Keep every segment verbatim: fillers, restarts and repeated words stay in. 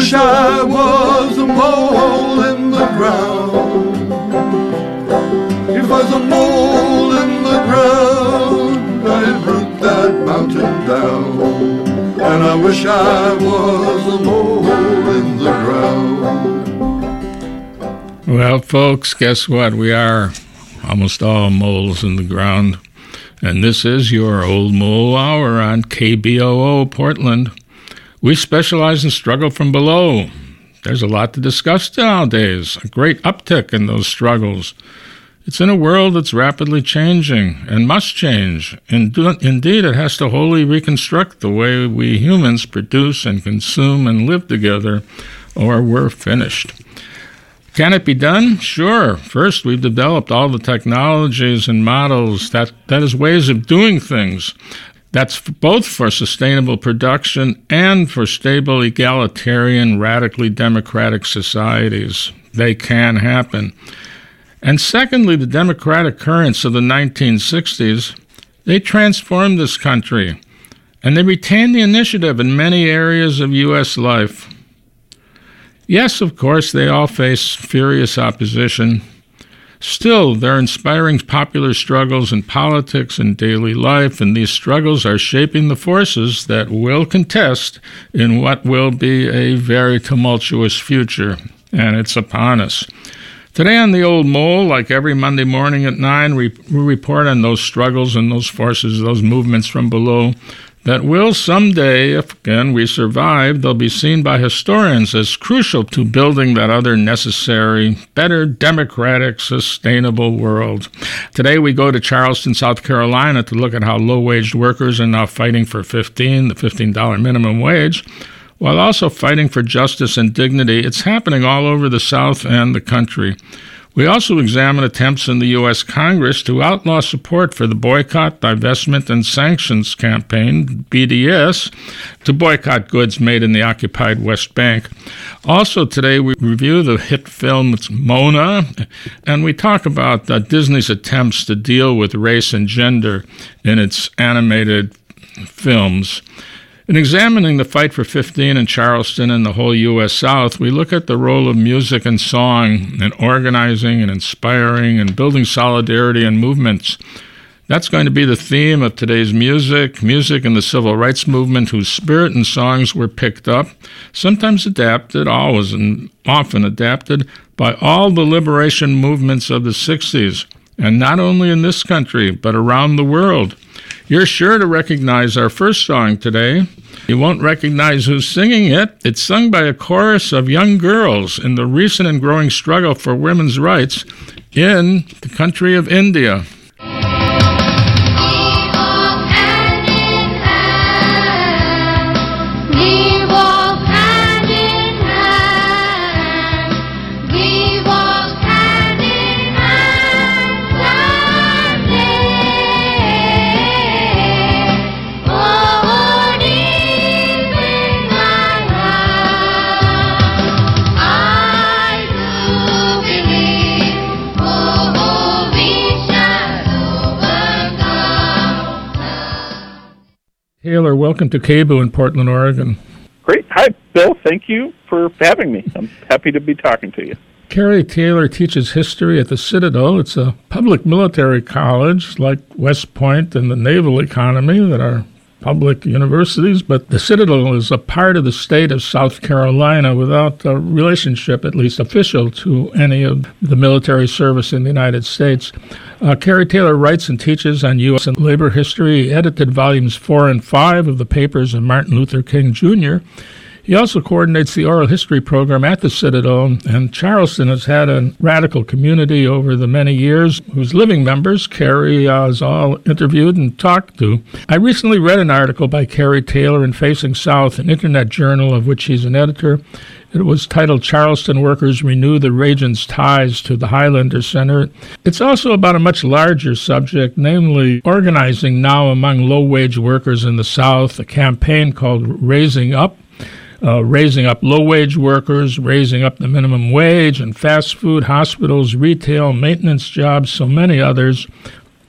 wish I was a mole in the ground. If I was a mole in the ground, I'd root that mountain down. And I wish I was a mole in the ground. Well, folks, guess what? We are almost all moles in the ground. And this is your Old Mole Hour on K B O O Portland. We specialize in struggle from below. There's a lot to discuss nowadays, a great uptick in those struggles. It's in a world that's rapidly changing and must change. Indeed, it has to wholly reconstruct the way we humans produce and consume and live together, or we're finished. Can it be done? Sure. First, we've developed all the technologies and models that, that is ways of doing things. That's both for sustainable production and for stable, egalitarian, radically democratic societies. They can happen. And secondly, the democratic currents of the nineteen sixties, they transformed this country, and they retained the initiative in many areas of U S life. Yes, of course, they all face furious opposition. Still, they're inspiring popular struggles in politics and daily life, and these struggles are shaping the forces that will contest in what will be a very tumultuous future, and it's upon us. Today on The Old Mole, like every Monday morning at nine, we, we report on those struggles and those forces, those movements from below that will someday, if again we survive, they'll be seen by historians as crucial to building that other necessary, better, democratic, sustainable world. Today we go to Charleston, South Carolina to look at how low-wage workers are now fighting for fifteen, the fifteen dollar minimum wage, while also fighting for justice and dignity. It's happening all over the South and the country. We also examine attempts in the U S Congress to outlaw support for the Boycott, Divestment, and Sanctions Campaign, B D S, to boycott goods made in the occupied West Bank. Also today we review the hit film Mona, and we talk about uh, Disney's attempts to deal with race and gender in its animated films. In examining the fight for fifteen in Charleston and the whole U S South, we look at the role of music and song in organizing and inspiring and building solidarity and movements. That's going to be the theme of today's music, music and the civil rights movement, whose spirit and songs were picked up, sometimes adapted, always and often adapted, by all the liberation movements of the sixties, and not only in this country, but around the world. You're sure to recognize our first song today. You won't recognize who's singing it. It's sung by a chorus of young girls in the recent and growing struggle for women's rights in the country of India. Taylor, welcome to K B O O in Portland, Oregon. Great. Hi, Bill. Thank you for having me. I'm happy to be talking to you. Carrie Taylor teaches history at the Citadel. It's a public military college like West Point and the Naval Academy that are public universities, but the Citadel is a part of the state of South Carolina without a relationship, at least official, to any of the military service in the United States. Uh, Carrie Taylor writes and teaches on U S and labor history. He edited volumes four and five of the papers of Martin Luther King Junior He also coordinates the oral history program at the Citadel, and Charleston has had a radical community over the many years whose living members Carrie uh, is all interviewed and talked to. I recently read an article by Carrie Taylor in Facing South, an internet journal of which he's an editor. It was titled Charleston Workers Renew the Region's Ties to the Highlander Center. It's also about a much larger subject, namely organizing now among low-wage workers in the South, a campaign called Raising Up, Uh, raising up low-wage workers, raising up the minimum wage, and fast food, hospitals, retail, maintenance jobs, so many others.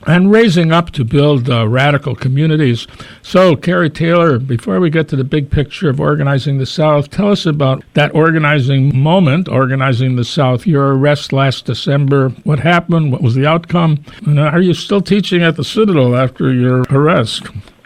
and raising up to build uh, radical communities. So, Carrie Taylor, before we get to the big picture of organizing the South, tell us about that organizing moment, organizing the South, your arrest last December. What happened? What was the outcome? And are you still teaching at the Citadel after your arrest?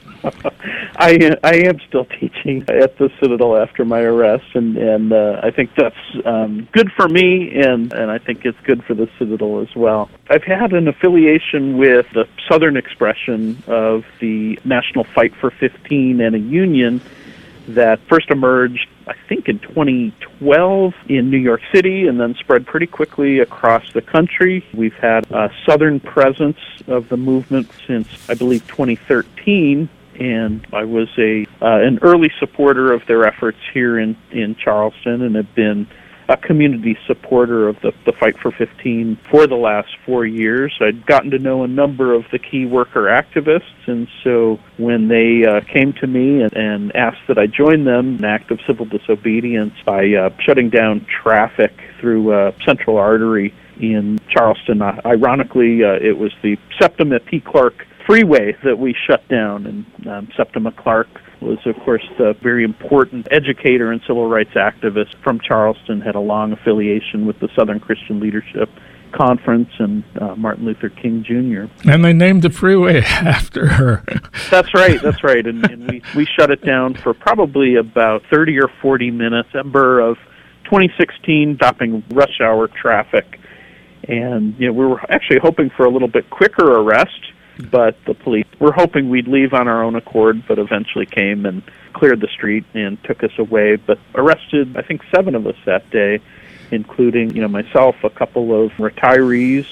I I am still teaching at the Citadel after my arrest, and and uh, I think that's um, good for me, and and I think it's good for the Citadel as well. I've had an affiliation with the Southern expression of the National Fight for fifteen and a union that first emerged, I think, in twenty twelve in New York City, and then spread pretty quickly across the country. We've had a Southern presence of the movement since, I believe, twenty thirteen. And I was a uh, an early supporter of their efforts here in, in Charleston, and have been a community supporter of the, the Fight for fifteen for the last four years. I'd gotten to know a number of the key worker activists, and so when they uh, came to me and, and asked that I join them in an act of civil disobedience by uh, shutting down traffic through uh, Central Artery in Charleston, uh, ironically, uh, it was the Septima P. Clark freeway that we shut down, and um, Septima Clark was, of course, a very important educator and civil rights activist from Charleston, had a long affiliation with the Southern Christian Leadership Conference and uh, Martin Luther King Junior And they named the freeway after her. That's right, that's right, and, and we, we shut it down for probably about thirty or forty minutes, December of twenty sixteen, stopping rush hour traffic. And, you know, we were actually hoping for a little bit quicker arrest, but the police were hoping we'd leave on our own accord, but eventually came and cleared the street and took us away, but arrested, I think, seven of us that day, including, you know, myself, a couple of retirees,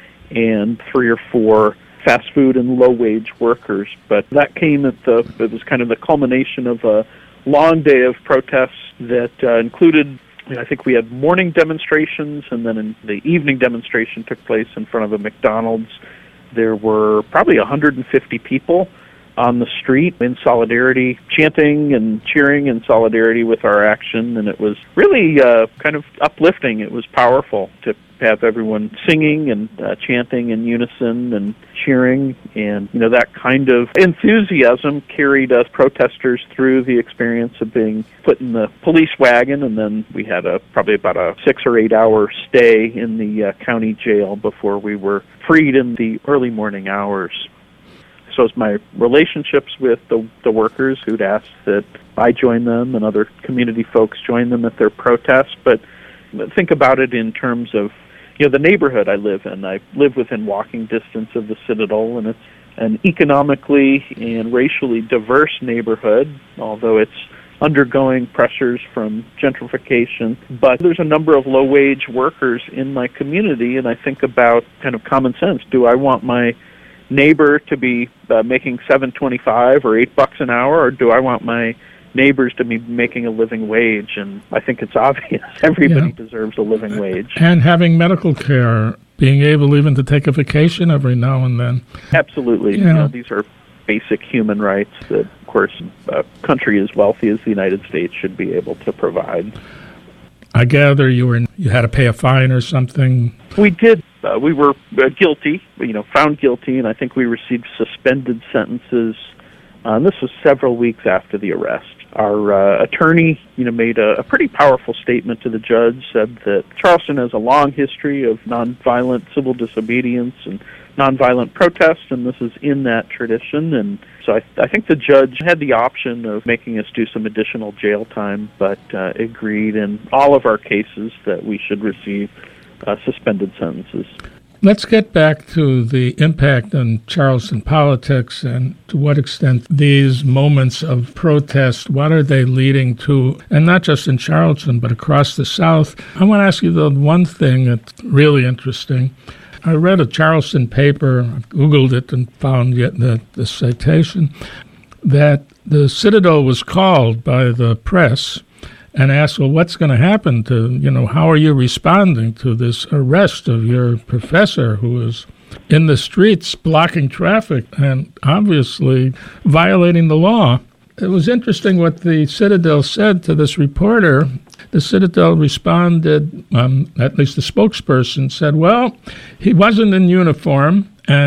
and three or four fast food and low-wage workers. But that came at the, it was kind of the culmination of a long day of protests that uh, included, I think we had morning demonstrations, and then in the evening demonstration took place in front of a McDonald's. There were probably one hundred fifty people on the street in solidarity, chanting and cheering in solidarity with our action, and it was really uh, kind of uplifting. It was powerful to have everyone singing and uh, chanting in unison and cheering, and you know, that kind of enthusiasm carried us protesters through the experience of being put in the police wagon, and then we had a probably about a six or eight hour stay in the uh, county jail before we were freed in the early morning hours. So it's my relationships with the, the workers who'd asked that I join them and other community folks join them at their protests. But think about it in terms of, you know, the neighborhood I live in. I live within walking distance of the Citadel, and it's an economically and racially diverse neighborhood, although it's undergoing pressures from gentrification. But there's a number of low-wage workers in my community, and I think about kind of common sense. Do I want my neighbor to be uh, making seven twenty-five or eight bucks an hour, or do I want my neighbors to be making a living wage? And I think it's obvious everybody yeah. deserves a living wage. And having medical care, being able even to take a vacation every now and then. Absolutely. Yeah. You know, these are basic human rights that, of course, a country as wealthy as the United States should be able to provide. I gather you were in, you had to pay a fine or something. We did. Uh, we were uh, guilty, you know, found guilty, and I think we received suspended sentences. Uh, and this was several weeks after the arrest. Our uh, attorney, you know, made a, a pretty powerful statement to the judge, said that Charleston has a long history of nonviolent civil disobedience and nonviolent protest, and this is in that tradition. And so I, I think the judge had the option of making us do some additional jail time, but uh, agreed in all of our cases that we should receive uh, suspended sentences. Let's get back to the impact on Charleston politics and to what extent these moments of protest, what are they leading to? And not just in Charleston, but across the South. I want to ask you the one thing that's really interesting. I read a Charleston paper, Googled it and found yet the, the citation, that the Citadel was called by the press and asked, well, what's going to happen to, you know, how are you responding to this arrest of your professor who is in the streets blocking traffic and obviously violating the law? It was interesting what the Citadel said to this reporter. The Citadel responded, um, at least the spokesperson said, well, he wasn't in uniform and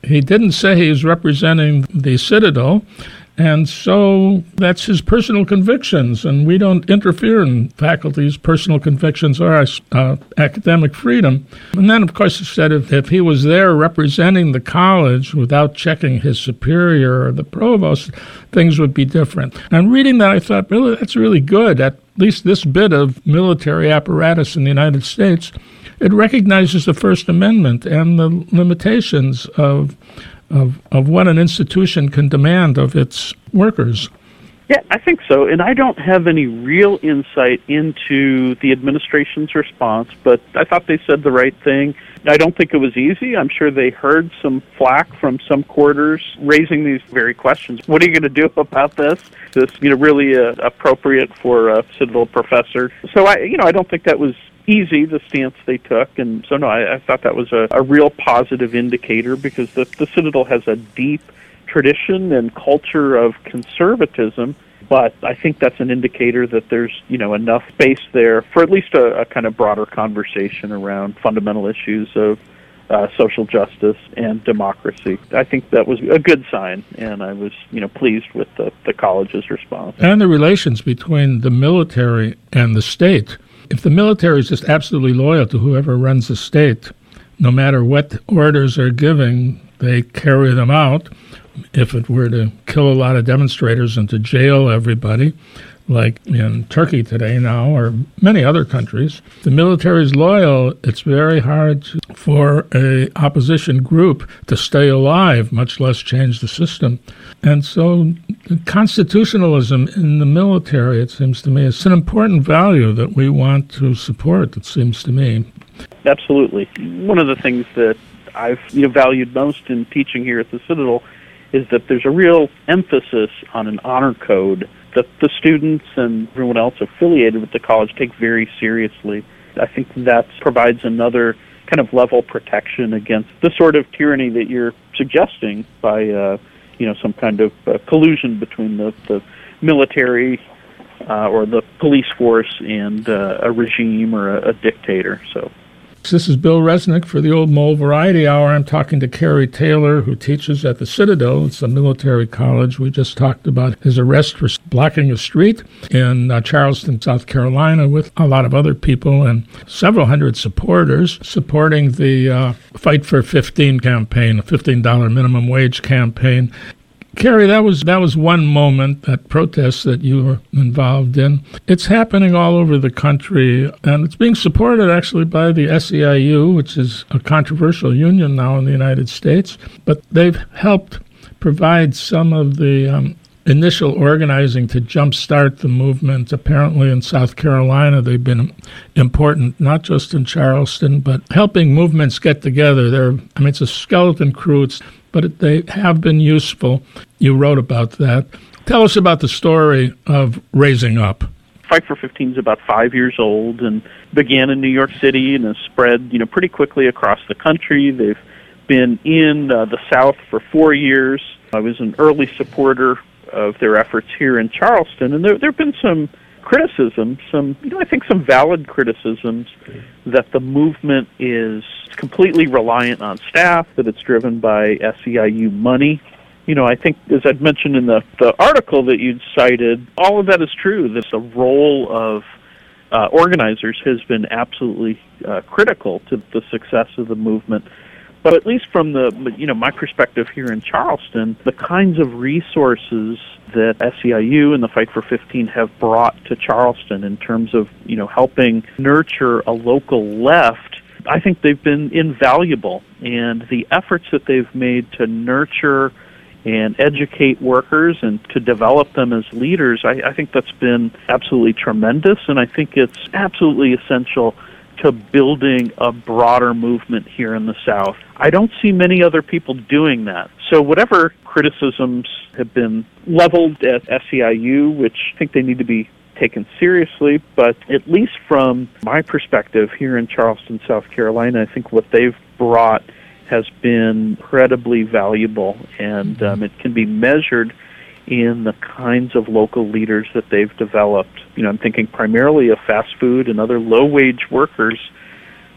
he didn't say he was representing the Citadel, and so that's his personal convictions, and we don't interfere in faculty's personal convictions or uh, academic freedom. And then, of course, he said if, if he was there representing the college without checking his superior or the provost, things would be different. And reading that, I thought, really, that's really good. At least this bit of military apparatus in the United States, it recognizes the First Amendment and the limitations of Of, of what an institution can demand of its workers. Yeah, I think so. And I don't have any real insight into the administration's response, but I thought they said the right thing. I don't think it was easy. I'm sure they heard some flack from some quarters raising these very questions. What are you going to do about this? Is this, you know, really uh, appropriate for a Citadel professor? So I, you know, I don't think that was easy, the stance they took, and so no, I, I thought that was a, a real positive indicator because the, the Citadel has a deep tradition and culture of conservatism, but I think that's an indicator that there's, you know, enough space there for at least a, a kind of broader conversation around fundamental issues of uh, social justice and democracy. I think that was a good sign, and I was, you know, pleased with the, the college's response. And the relations between the military and the state. If the military is just absolutely loyal to whoever runs the state, no matter what orders are giving, they carry them out. If it were to kill a lot of demonstrators and to jail everybody, like in Turkey today now, or many other countries, the military is loyal. It's very hard to, for a opposition group to stay alive, much less change the system. And so constitutionalism in the military, it seems to me, is an important value that we want to support, it seems to me. Absolutely. One of the things that I've you know, valued most in teaching here at the Citadel is that there's a real emphasis on an honor code that the students and everyone else affiliated with the college take very seriously. I think that provides another kind of level protection against the sort of tyranny that you're suggesting by, uh, you know, some kind of uh, collusion between the, the military uh, or the police force and uh, a regime or a, a dictator. So. This is Bill Resnick for the Old Mole Variety Hour. I'm talking to Kerry Taylor, who teaches at the Citadel. It's a military college. We just talked about his arrest for blocking a street in uh, Charleston, South Carolina, with a lot of other people and several hundred supporters supporting the uh, Fight for fifteen campaign, a fifteen dollars minimum wage campaign. Kerry, that was that was one moment, that protest that you were involved in. It's happening all over the country, and it's being supported actually by the S E I U, which is a controversial union now in the United States. But they've helped provide some of the um, initial organizing to jumpstart the movement. Apparently in South Carolina, they've been important, not just in Charleston, but helping movements get together. They're, I mean, it's a skeleton crew. It's but they have been useful. You wrote about that. Tell us about the story of Raising Up. Fight for fifteen is about five years old and began in New York City and has spread, you know, pretty quickly across the country. They've been in uh, the South for four years. I was an early supporter of their efforts here in Charleston, and there there have been some criticism, some, you know, I think some valid criticisms that the movement is completely reliant on staff, that it's driven by S E I U money. You know, I think, as I'd mentioned in the, the article that you'd cited, all of that is true. That the role of uh, organizers has been absolutely uh, critical to the success of the movement. But at least from the, you know, my perspective here in Charleston, the kinds of resources that S E I U and the Fight for fifteen have brought to Charleston in terms of, you know, helping nurture a local left, I think they've been invaluable. And the efforts that they've made to nurture and educate workers and to develop them as leaders, I, I think that's been absolutely tremendous, and I think it's absolutely essential to building a broader movement here in the South. I don't see many other people doing that. So whatever criticisms have been leveled at S E I U, which I think they need to be taken seriously, but at least from my perspective here in Charleston, South Carolina, I think what they've brought has been incredibly valuable, and um, it can be measured in the kinds of local leaders that they've developed. You know, I'm thinking primarily of fast food and other low-wage workers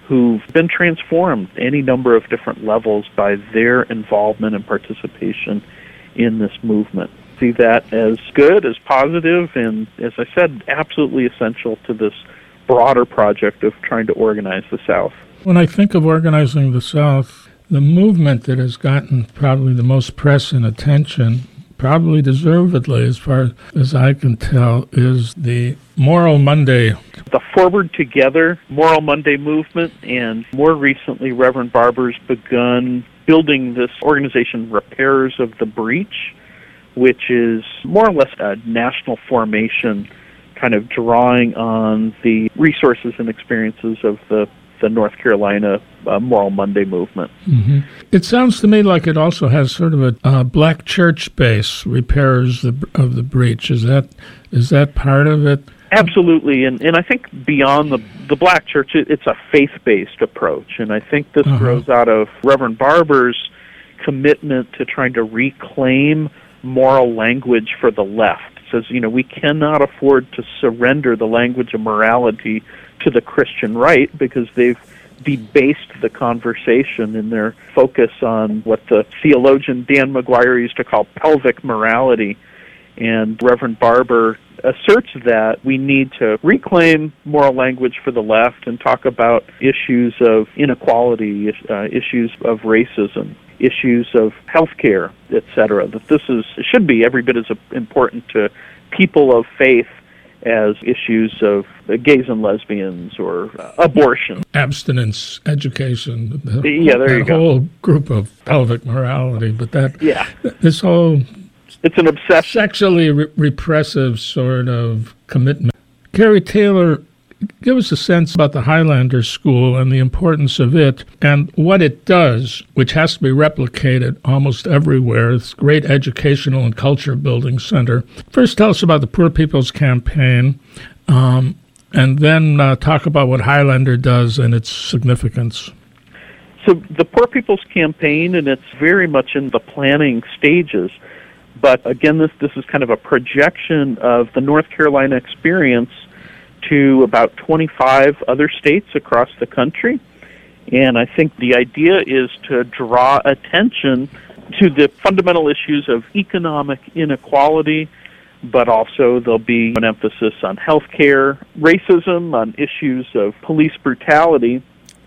who've been transformed any number of different levels by their involvement and participation in this movement. See that as good, as positive, and, as I said, absolutely essential to this broader project of trying to organize the South. When I think of organizing the South, the movement that has gotten probably the most press and attention, probably deservedly as far as I can tell, is the Moral Monday. The Forward Together Moral Monday movement, and more recently Reverend Barber's begun building this organization, Repairers of the Breach, which is more or less a national formation, kind of drawing on the resources and experiences of the, the North Carolina uh, Moral Monday movement. Mm-hmm. It sounds to me like it also has sort of a uh, black church base, Repairers of the Breach. Is that is that part of it? Absolutely, and and I think beyond the the black church, it, it's a faith-based approach, and I think this uh-huh. grows out of Reverend Barber's commitment to trying to reclaim moral language for the left. It says, you know, we cannot afford to surrender the language of morality to the Christian right because they've debased the conversation in their focus on what the theologian Dan McGuire used to call pelvic morality. And Reverend Barber asserts that we need to reclaim moral language for the left and talk about issues of inequality, uh, issues of racism, issues of healthcare, et cetera. That this is should be every bit as important to people of faith as issues of gays and lesbians or uh, abortion. Abstinence, education. The, yeah, there you go. That whole group of pelvic morality. But that, yeah. this whole... It's an obsession. Sexually re- repressive sort of commitment. Carrie Taylor, give us a sense about the Highlander School and the importance of it and what it does, which has to be replicated almost everywhere. It's a great educational and culture building center. First, tell us about the Poor People's Campaign, um, and then uh, talk about what Highlander does and its significance. So the Poor People's Campaign, and it's very much in the planning stages. But again, this this is kind of a projection of the North Carolina experience to about twenty-five other states across the country. And I think the idea is to draw attention to the fundamental issues of economic inequality, but also there'll be an emphasis on healthcare, racism, on issues of police brutality.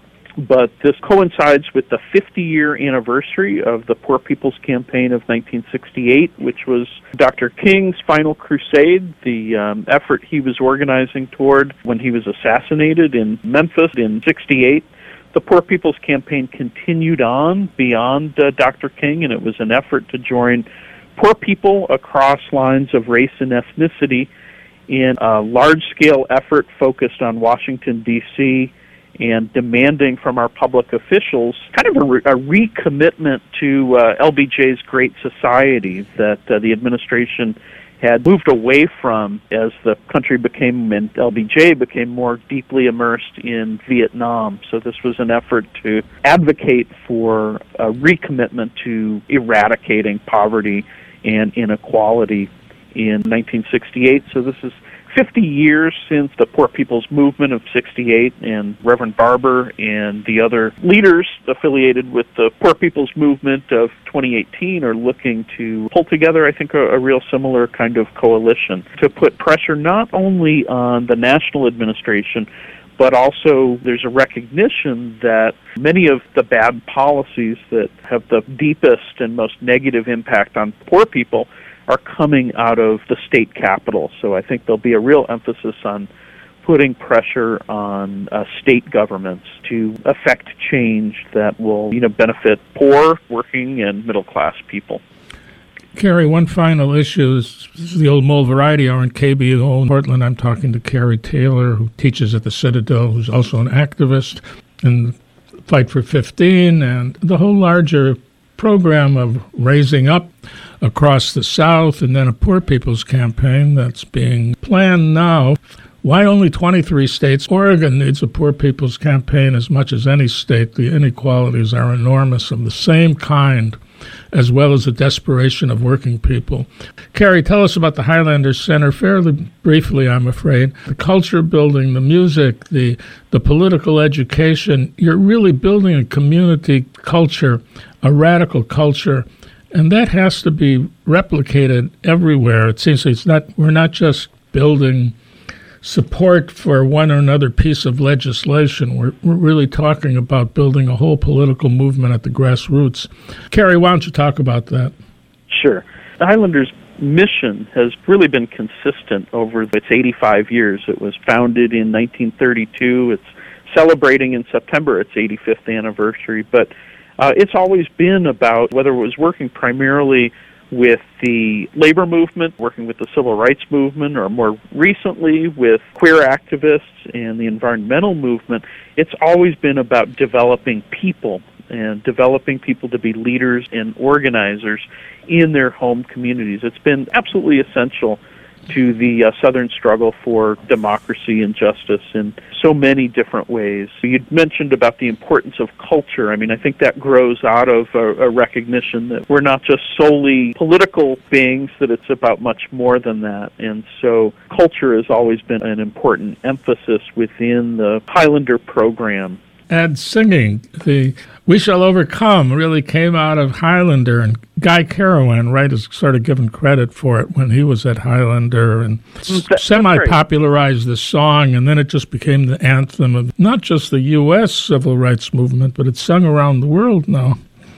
But this coincides with the fifty-year anniversary of the Poor People's Campaign of nineteen sixty-eight, which was Doctor King's final crusade, the um, effort he was organizing toward when he was assassinated in Memphis in sixty-eight. The Poor People's Campaign continued on beyond uh, Doctor King, and it was an effort to join poor people across lines of race and ethnicity in a large-scale effort focused on Washington, D C, and demanding from our public officials kind of a, re- a recommitment to uh, L B J's Great Society that uh, the administration had moved away from as the country became, and L B J became more deeply immersed in Vietnam. So this was an effort to advocate for a recommitment to eradicating poverty and inequality in nineteen sixty-eight. So this is fifty years since the Poor People's Movement of sixty-eight, and Reverend Barber and the other leaders affiliated with the Poor People's Movement of twenty eighteen are looking to pull together, I think, a, a real similar kind of coalition to put pressure not only on the national administration, but also there's a recognition that many of the bad policies that have the deepest and most negative impact on poor people are coming out of the state capital. So I think there'll be a real emphasis on putting pressure on uh, state governments to affect change that will, you know, benefit poor, working, and middle-class people. Carrie, one final issue. This is the Old Mole Variety Hour in K B O in Portland. I'm talking to Carrie Taylor, who teaches at the Citadel, who's also an activist in Fight for fifteen, and the whole larger program of raising up across the South, and then a Poor People's Campaign that's being planned now. Why only twenty-three states? Oregon needs a Poor People's Campaign as much as any state. The inequalities are enormous of the same kind as well as the desperation of working people. Carrie, tell us about the Highlander Center, fairly briefly, I'm afraid. The culture building, the music, the the political education. You're really building a community culture, a radical culture, and that has to be replicated everywhere. It seems it's not. We're not just building support for one or another piece of legislation. We're, we're really talking about building a whole political movement at the grassroots. Carrie, why don't you talk about that? Sure. The Highlanders' mission has really been consistent over its eighty-five years. It was founded in nineteen thirty-two. It's celebrating in September its eighty-fifth anniversary. But uh, it's always been about, whether it was working primarily with the labor movement, working with the civil rights movement, or more recently with queer activists and the environmental movement, it's always been about developing people and developing people to be leaders and organizers in their home communities. It's been absolutely essential to the uh, Southern struggle for democracy and justice in so many different ways. You mentioned about the importance of culture. I mean, I think that grows out of a, a recognition that we're not just solely political beings, that it's about much more than that. And so culture has always been an important emphasis within the Highlander program. And singing, the We Shall Overcome really came out of Highlander, and Guy Carawan, right, is sort of given credit for it when he was at Highlander and That, semi-popularized the song, and then it just became the anthem of not just the U S civil rights movement, but it's sung around the world now.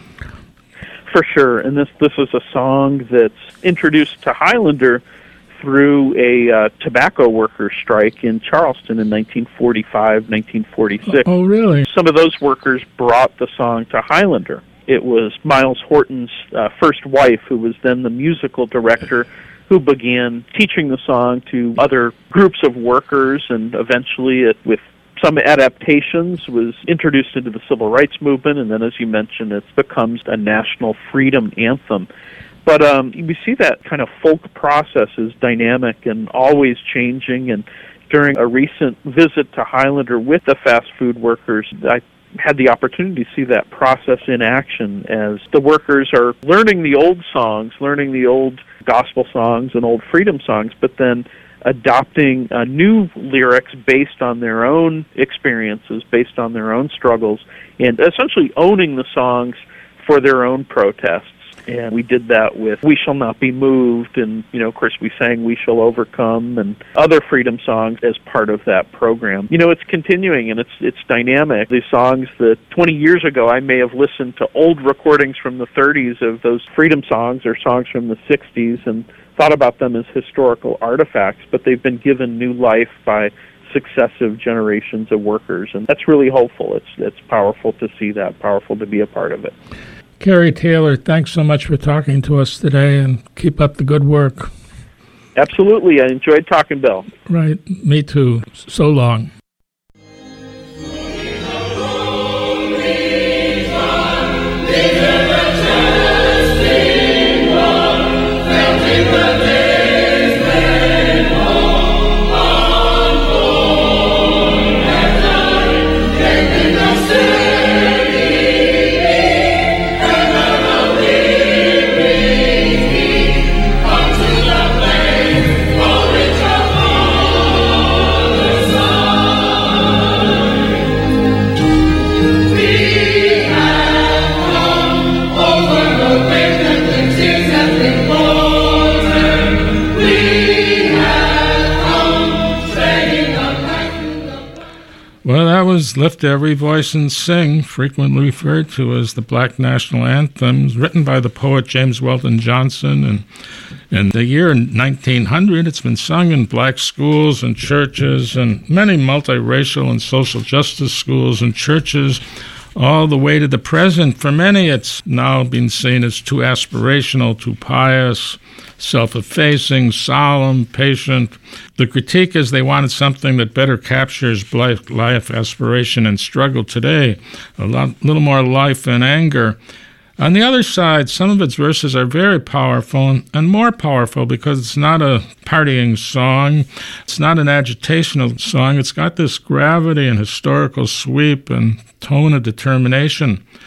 For sure, and this this is a song that's introduced to Highlander through a uh, tobacco worker strike in Charleston in nineteen forty-five, nineteen forty-six. Oh, really? Some of those workers brought the song to Highlander. It was Miles Horton's uh, first wife, who was then the musical director, who began teaching the song to other groups of workers, and eventually it, with some adaptations, was introduced into the civil rights movement, and then, as you mentioned, it becomes a national freedom anthem. But um, we see that kind of folk process is dynamic and always changing. And during a recent visit to Highlander with the fast food workers, I had the opportunity to see that process in action as the workers are learning the old songs, learning the old gospel songs and old freedom songs, but then adopting uh, new lyrics based on their own experiences, based on their own struggles, and essentially owning the songs for their own protests. And we did that with We Shall Not Be Moved, and, you know, of course, we sang We Shall Overcome and other freedom songs as part of that program. You know, it's continuing, and it's it's dynamic. These songs that twenty years ago I may have listened to old recordings from the thirties of those freedom songs or songs from the sixties and thought about them as historical artifacts, but they've been given new life by successive generations of workers, and that's really hopeful. It's it's powerful to see that, powerful to be a part of it. Carrie Taylor, thanks so much for talking to us today, and keep up the good work. Absolutely. I enjoyed talking, Bill. Right. Me too. So long. Well, that was Lift Every Voice and Sing, frequently referred to as the Black National Anthem, written by the poet James Weldon Johnson. And in the year nineteen hundred, it's been sung in black schools and churches and many multiracial and social justice schools and churches, all the way to the present. For many, it's now been seen as too aspirational, too pious, self-effacing, solemn, patient. The critique is they wanted something that better captures life, life aspiration and struggle today, a lot, little more life and anger. On the other side, some of its verses are very powerful, and, and more powerful because it's not a partying song. It's not an agitational song. It's got this gravity and historical sweep and tone of determination.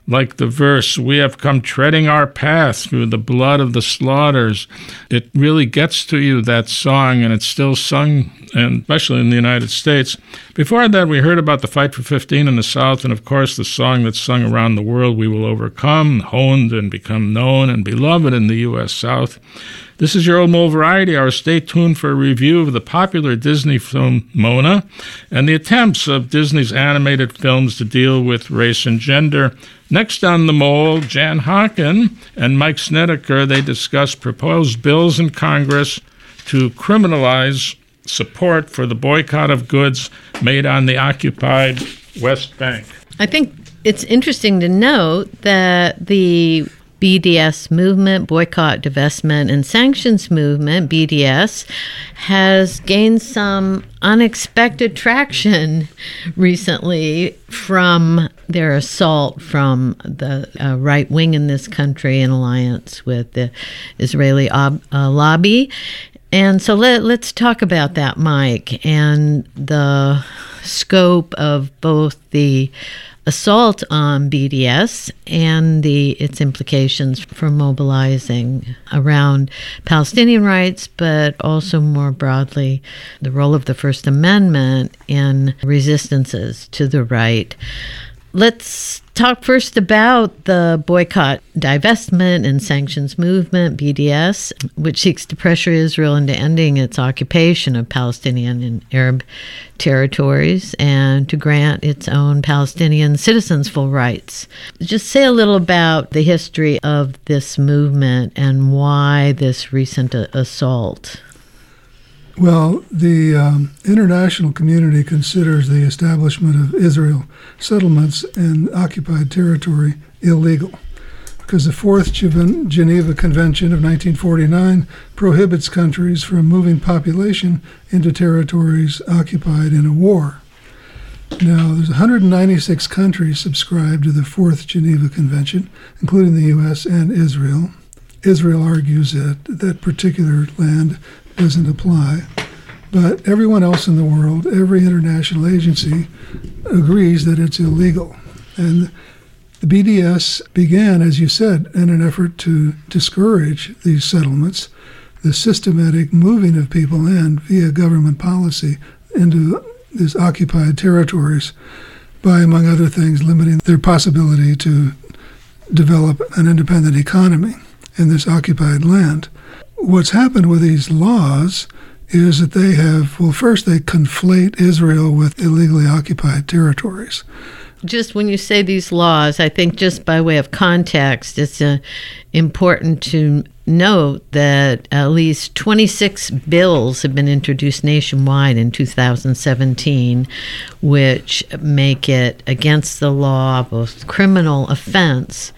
like the verse, "We have come treading our path through the blood of the slaughters." It really gets to you, that song, and it's still sung, and especially in the United States. Before that, we heard about the Fight for fifteen in the South, and of course the song that's sung around the world, "We Will Overcome," honed and become known and beloved in the U S South. This is your Old Mole Variety Hour. Stay tuned for a review of the popular Disney film Mona and the attempts of Disney's animated films to deal with race and gender. Next on The Mole, Jan Hawken and Mike Snedeker, they discuss proposed bills in Congress to criminalize support for the boycott of goods made on the occupied West Bank. I think it's interesting to note that the B D S movement, Boycott, Divestment, and Sanctions movement, B D S, has gained some unexpected traction recently from their assault from the uh, right wing in this country in alliance with the Israeli ob- uh, lobby. And so let, let's talk about that, Mike, and the scope of both the assault on B D S and the its implications for mobilizing around Palestinian rights, but also more broadly the role of the First Amendment in resistances to the right. Let's talk first about the Boycott, Divestment, and Sanctions movement, B D S, which seeks to pressure Israel into ending its occupation of Palestinian and Arab territories and to grant its own Palestinian citizens full rights. Just say a little about the history of this movement and why this recent uh, assault. Well, the um, international community considers the establishment of Israel settlements in occupied territory illegal because the Fourth Geneva Convention of nineteen forty-nine prohibits countries from moving population into territories occupied in a war. Now, there's one hundred ninety-six countries subscribed to the Fourth Geneva Convention, including the U S and Israel. Israel argues that that particular land doesn't apply, but everyone else in the world, every international agency, agrees that it's illegal. And the B D S began, as you said, in an effort to discourage these settlements, the systematic moving of people in via government policy into these occupied territories by, among other things, limiting their possibility to develop an independent economy in this occupied land. What's happened with these laws is that they have, well, first they conflate Israel with illegally occupied territories. Just when you say these laws, I think just by way of context, it's uh, important to note that at least twenty-six bills have been introduced nationwide in two thousand seventeen, which make it against the law, both criminal offense,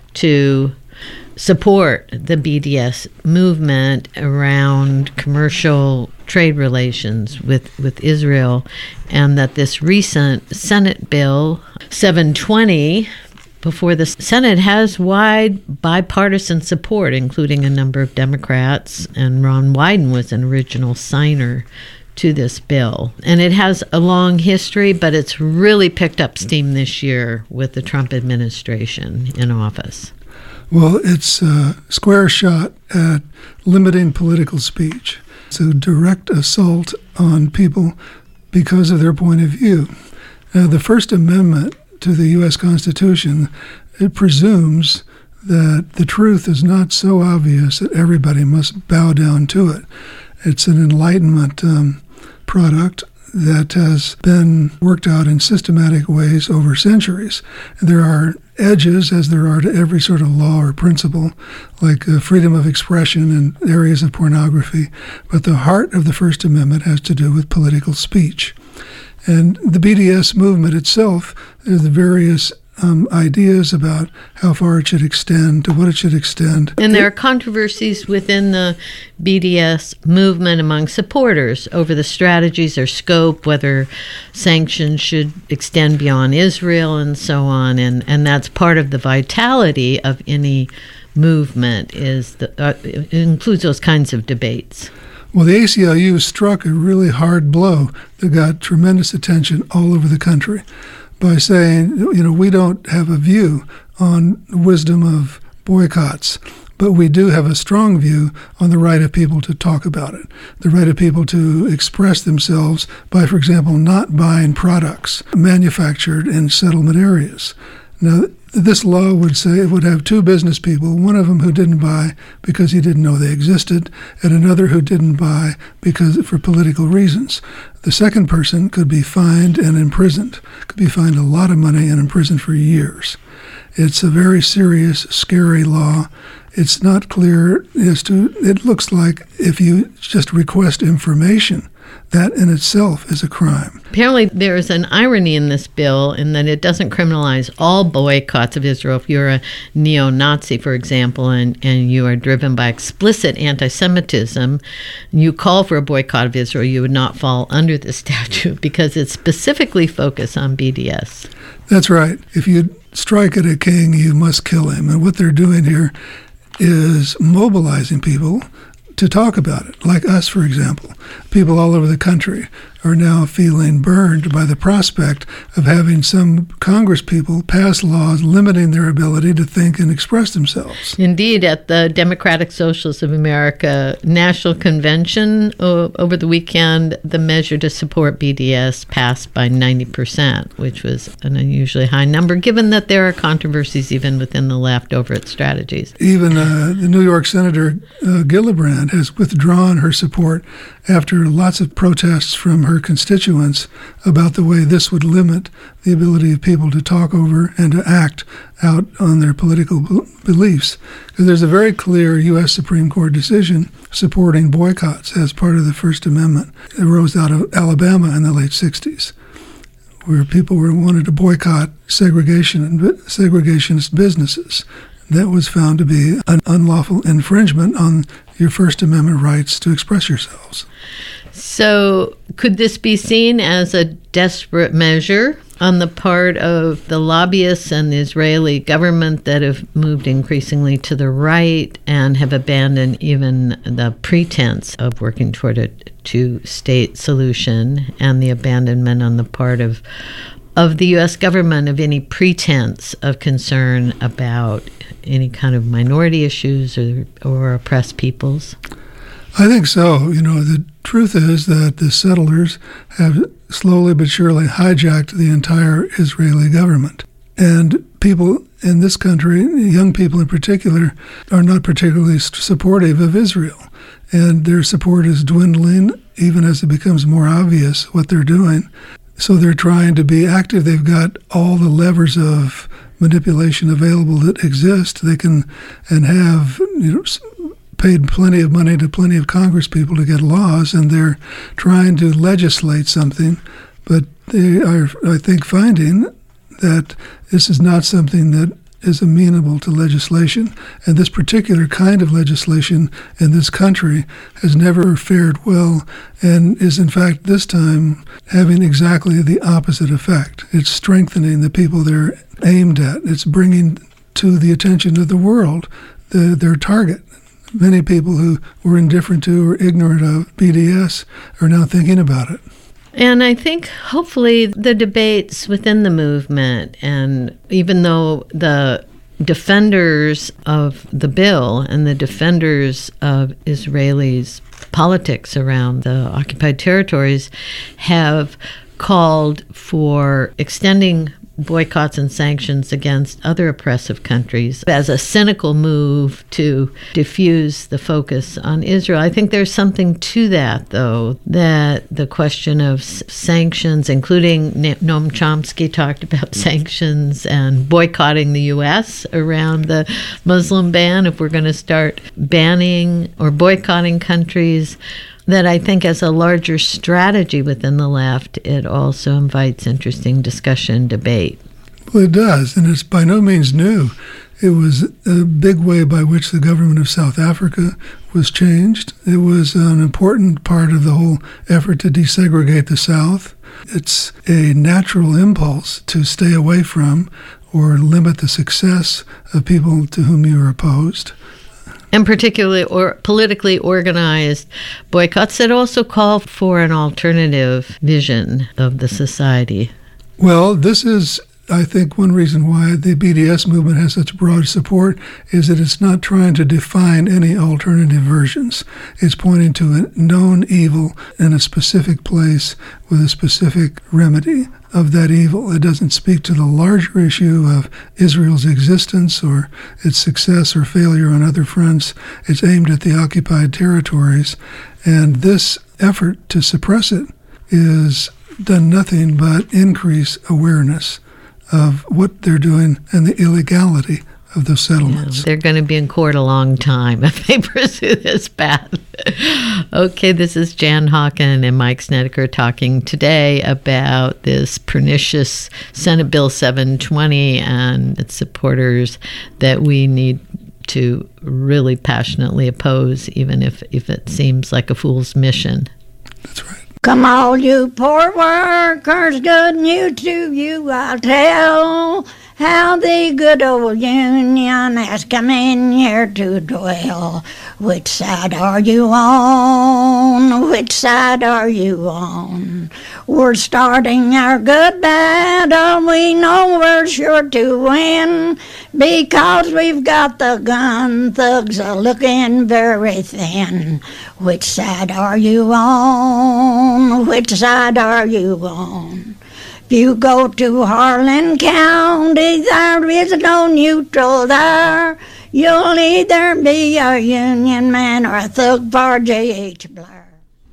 to support the B D S movement around commercial trade relations with, with Israel, and that this recent Senate bill, seven twenty, before the Senate has wide bipartisan support, including a number of Democrats, and Ron Wyden was an original signer to this bill. And it has a long history, but it's really picked up steam this year with the Trump administration in office. Well, it's a square shot at limiting political speech. It's a direct assault on people because of their point of view. Now, the First Amendment to the U S Constitution, it presumes that the truth is not so obvious that everybody must bow down to it. It's an Enlightenment um, product that has been worked out in systematic ways over centuries. There are edges, as there are to every sort of law or principle, like uh, freedom of expression in areas of pornography, but the heart of the First Amendment has to do with political speech. And the B D S movement itself, there's the various Um, ideas about how far it should extend, to what it should extend. And there are controversies within the B D S movement among supporters over the strategies or scope, whether sanctions should extend beyond Israel and so on. And, and that's part of the vitality of any movement, is the, uh, it includes those kinds of debates. Well, the A C L U struck a really hard blow that got tremendous attention all over the country by saying, you know, we don't have a view on the wisdom of boycotts. But we do have a strong view on the right of people to talk about it, the right of people to express themselves by, for example, not buying products manufactured in settlement areas. Now, this law would say it would have two business people, one of them who didn't buy because he didn't know they existed, and another who didn't buy because for political reasons. The second person could be fined and imprisoned, could be fined a lot of money and imprisoned for years. It's a very serious, scary law. It's not clear as to, it looks like if you just request information, that in itself is a crime. Apparently, there is an irony in this bill in that it doesn't criminalize all boycotts of Israel. If you're a neo-Nazi, for example, and, and you are driven by explicit anti-Semitism, you call for a boycott of Israel, you would not fall under the statute because it's specifically focused on B D S. That's right. If you strike at a king, you must kill him. And what they're doing here is mobilizing people to talk about it, like us, for example. People all over the country are now feeling burned by the prospect of having some Congress people pass laws limiting their ability to think and express themselves. Indeed, at the Democratic Socialists of America National Convention o- over the weekend, the measure to support B D S passed by ninety percent, which was an unusually high number, given that there are controversies even within the left over its strategies. Even uh, the New York Senator uh, Gillibrand has withdrawn her support after lots of protests from her constituents about the way this would limit the ability of people to talk over and to act out on their political b- beliefs. Because there's a very clear U S Supreme Court decision supporting boycotts as part of the First Amendment. It arose out of Alabama in the late sixties, where people were wanted to boycott segregation and segregationist businesses. That was found to be an unlawful infringement on your First Amendment rights to express yourselves. So could this be seen as a desperate measure on the part of the lobbyists and the Israeli government that have moved increasingly to the right and have abandoned even the pretense of working toward a two-state solution, and the abandonment on the part of of the U S government of any pretense of concern about any kind of minority issues or, or oppressed peoples? I think so. You know, the truth is that the settlers have slowly but surely hijacked the entire Israeli government. And people in this country, young people in particular, are not particularly supportive of Israel. And their support is dwindling, even as it becomes more obvious what they're doing. So they're trying to be active. They've got all the levers of manipulation available that exist. They can and have, you know, paid plenty of money to plenty of Congress people to get laws, and they're trying to legislate something. But they are, I think, finding that this is not something that is amenable to legislation. And this particular kind of legislation in this country has never fared well, and is in fact this time having exactly the opposite effect. It's strengthening the people they're aimed at. It's bringing to the attention of the world the, their target. Many people who were indifferent to or ignorant of B D S are now thinking about it. And I think hopefully the debates within the movement, and even though the defenders of the bill and the defenders of Israelis' politics around the occupied territories have called for extending boycotts and sanctions against other oppressive countries as a cynical move to diffuse the focus on Israel. I think there's something to that, though, that the question of s- sanctions, including Noam Chomsky talked about sanctions and boycotting the U S around the Muslim ban, if we're going to start banning or boycotting countries, that I think as a larger strategy within the left, it also invites interesting discussion, debate. Well, it does, and it's by no means new. It was a big way by which the government of South Africa was changed. It was an important part of the whole effort to desegregate the South. It's a natural impulse to stay away from or limit the success of people to whom you are opposed. And particularly or politically organized boycotts that also call for an alternative vision of the society. Well, this is I think one reason why the B D S movement has such broad support is that it's not trying to define any alternative versions. It's pointing to a known evil in a specific place with a specific remedy of that evil. It doesn't speak to the larger issue of Israel's existence or its success or failure on other fronts. It's aimed at the occupied territories, and this effort to suppress it is done nothing but increase awareness of what they're doing and the illegality of the settlements. Yeah, they're going to be in court a long time if they pursue this path. Okay, this is Jan Hawken and Mike Snedeker talking today about this pernicious Senate Bill seven twenty and its supporters that we need to really passionately oppose, even if, if it seems like a fool's mission. That's right. Come all you poor workers, good news to you I'll tell, how the good old Union has come in here to dwell. Which side are you on? Which side are you on? We're starting our good battle, we know we're sure to win, because we've got the gun thugs are looking very thin. Which side are you on? Which side are you on? If you go to Harlan County, there is no neutral there. You'll either be a Union man or a thug for J H Blair.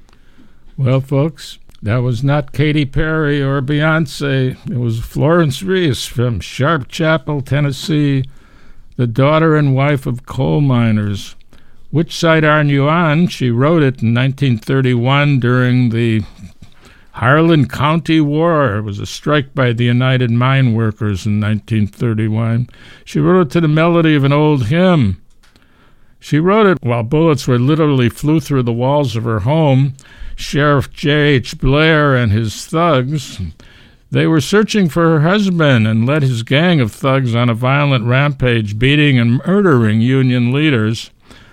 Well, folks, that was not Katy Perry or Beyonce. It was Florence Reese from Sharp Chapel, Tennessee, the daughter and wife of coal miners. Which side are you on? She wrote it in nineteen thirty-one during the Harlan County War. It was a strike by the United Mine Workers in nineteen thirty-one. She wrote it to the melody of an old hymn. She wrote it while bullets were literally flew through the walls of her home. Sheriff J H Blair and his thugs, they were searching for her husband and led his gang of thugs on a violent rampage, beating and murdering Union leaders.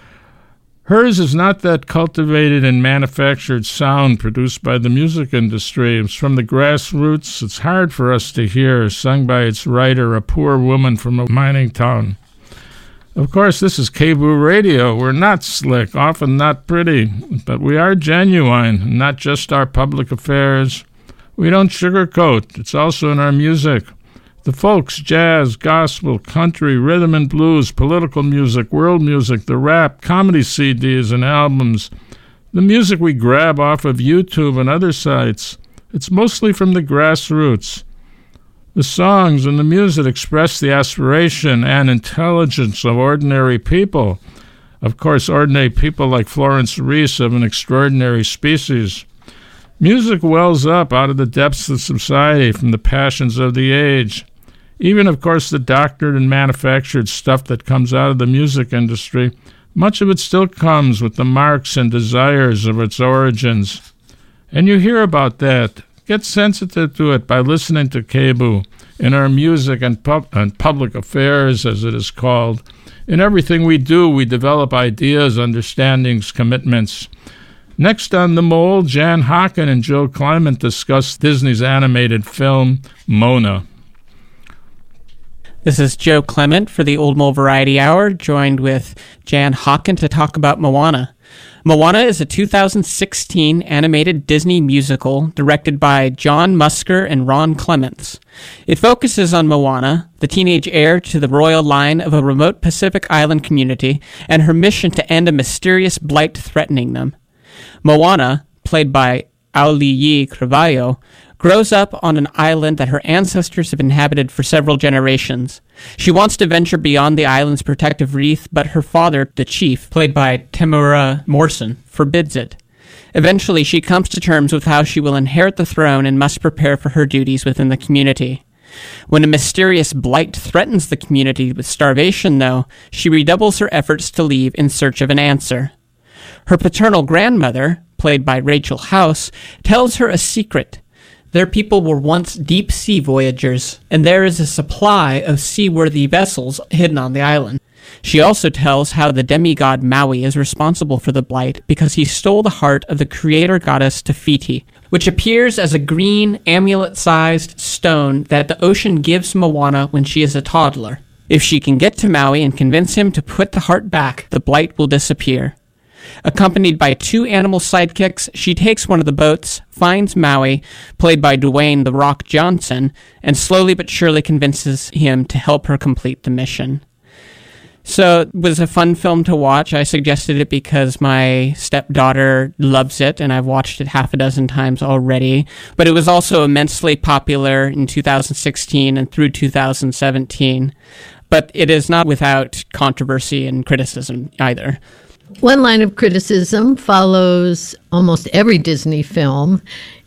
Hers is not that cultivated and manufactured sound produced by the music industry. It's from the grassroots. It's hard for us to hear, sung by its writer, a poor woman from a mining town. Of course, this is K B O O Radio. We're not slick, often not pretty, but we are genuine, not just our public affairs. We don't sugarcoat. It's also in our music. The folks, jazz, gospel, country, rhythm and blues, political music, world music, the rap, comedy C Ds and albums, the music we grab off of YouTube and other sites. It's mostly from the grassroots. The songs and the music express the aspiration and intelligence of ordinary people. Of course, ordinary people like Florence Reese of an extraordinary species. Music wells up out of the depths of society from the passions of the age. Even, of course, the doctored and manufactured stuff that comes out of the music industry, much of it still comes with the marks and desires of its origins. And you hear about that. Get sensitive to it by listening to K B O O in our music and, pub- and public affairs, as it is called. In everything we do, we develop ideas, understandings, commitments. Next on The Mole, Jan Hawken and Joe Clement discuss Disney's animated film, Mona. This is Joe Clement for the Old Mole Variety Hour, joined with Jan Hawken to talk about Moana. Moana is a two thousand sixteen animated Disney musical directed by John Musker and Ron Clements. It focuses on Moana, the teenage heir to the royal line of a remote Pacific island community, and her mission to end a mysterious blight threatening them. Moana, played by Auli'i Cravalho, grows up on an island that her ancestors have inhabited for several generations. She wants to venture beyond the island's protective wreath, but her father, the chief, played by Temuera Morrison, forbids it. Eventually, she comes to terms with how she will inherit the throne and must prepare for her duties within the community. When a mysterious blight threatens the community with starvation, though, she redoubles her efforts to leave in search of an answer. Her paternal grandmother, played by Rachel House, tells her a secret. Their people were once deep-sea voyagers, and there is a supply of seaworthy vessels hidden on the island. She also tells how the demigod Maui is responsible for the blight because he stole the heart of the creator goddess Te Fiti, which appears as a green, amulet-sized stone that the ocean gives Moana when she is a toddler. If she can get to Maui and convince him to put the heart back, the blight will disappear. Accompanied by two animal sidekicks, she takes one of the boats, finds Maui, played by Dwayne "The Rock" Johnson, and slowly but surely convinces him to help her complete the mission. So it was a fun film to watch. I suggested it because my stepdaughter loves it, and I've watched it half a dozen times already. But it was also immensely popular in two thousand sixteen and through two thousand seventeen. But it is not without controversy and criticism either. One line of criticism follows almost every Disney film,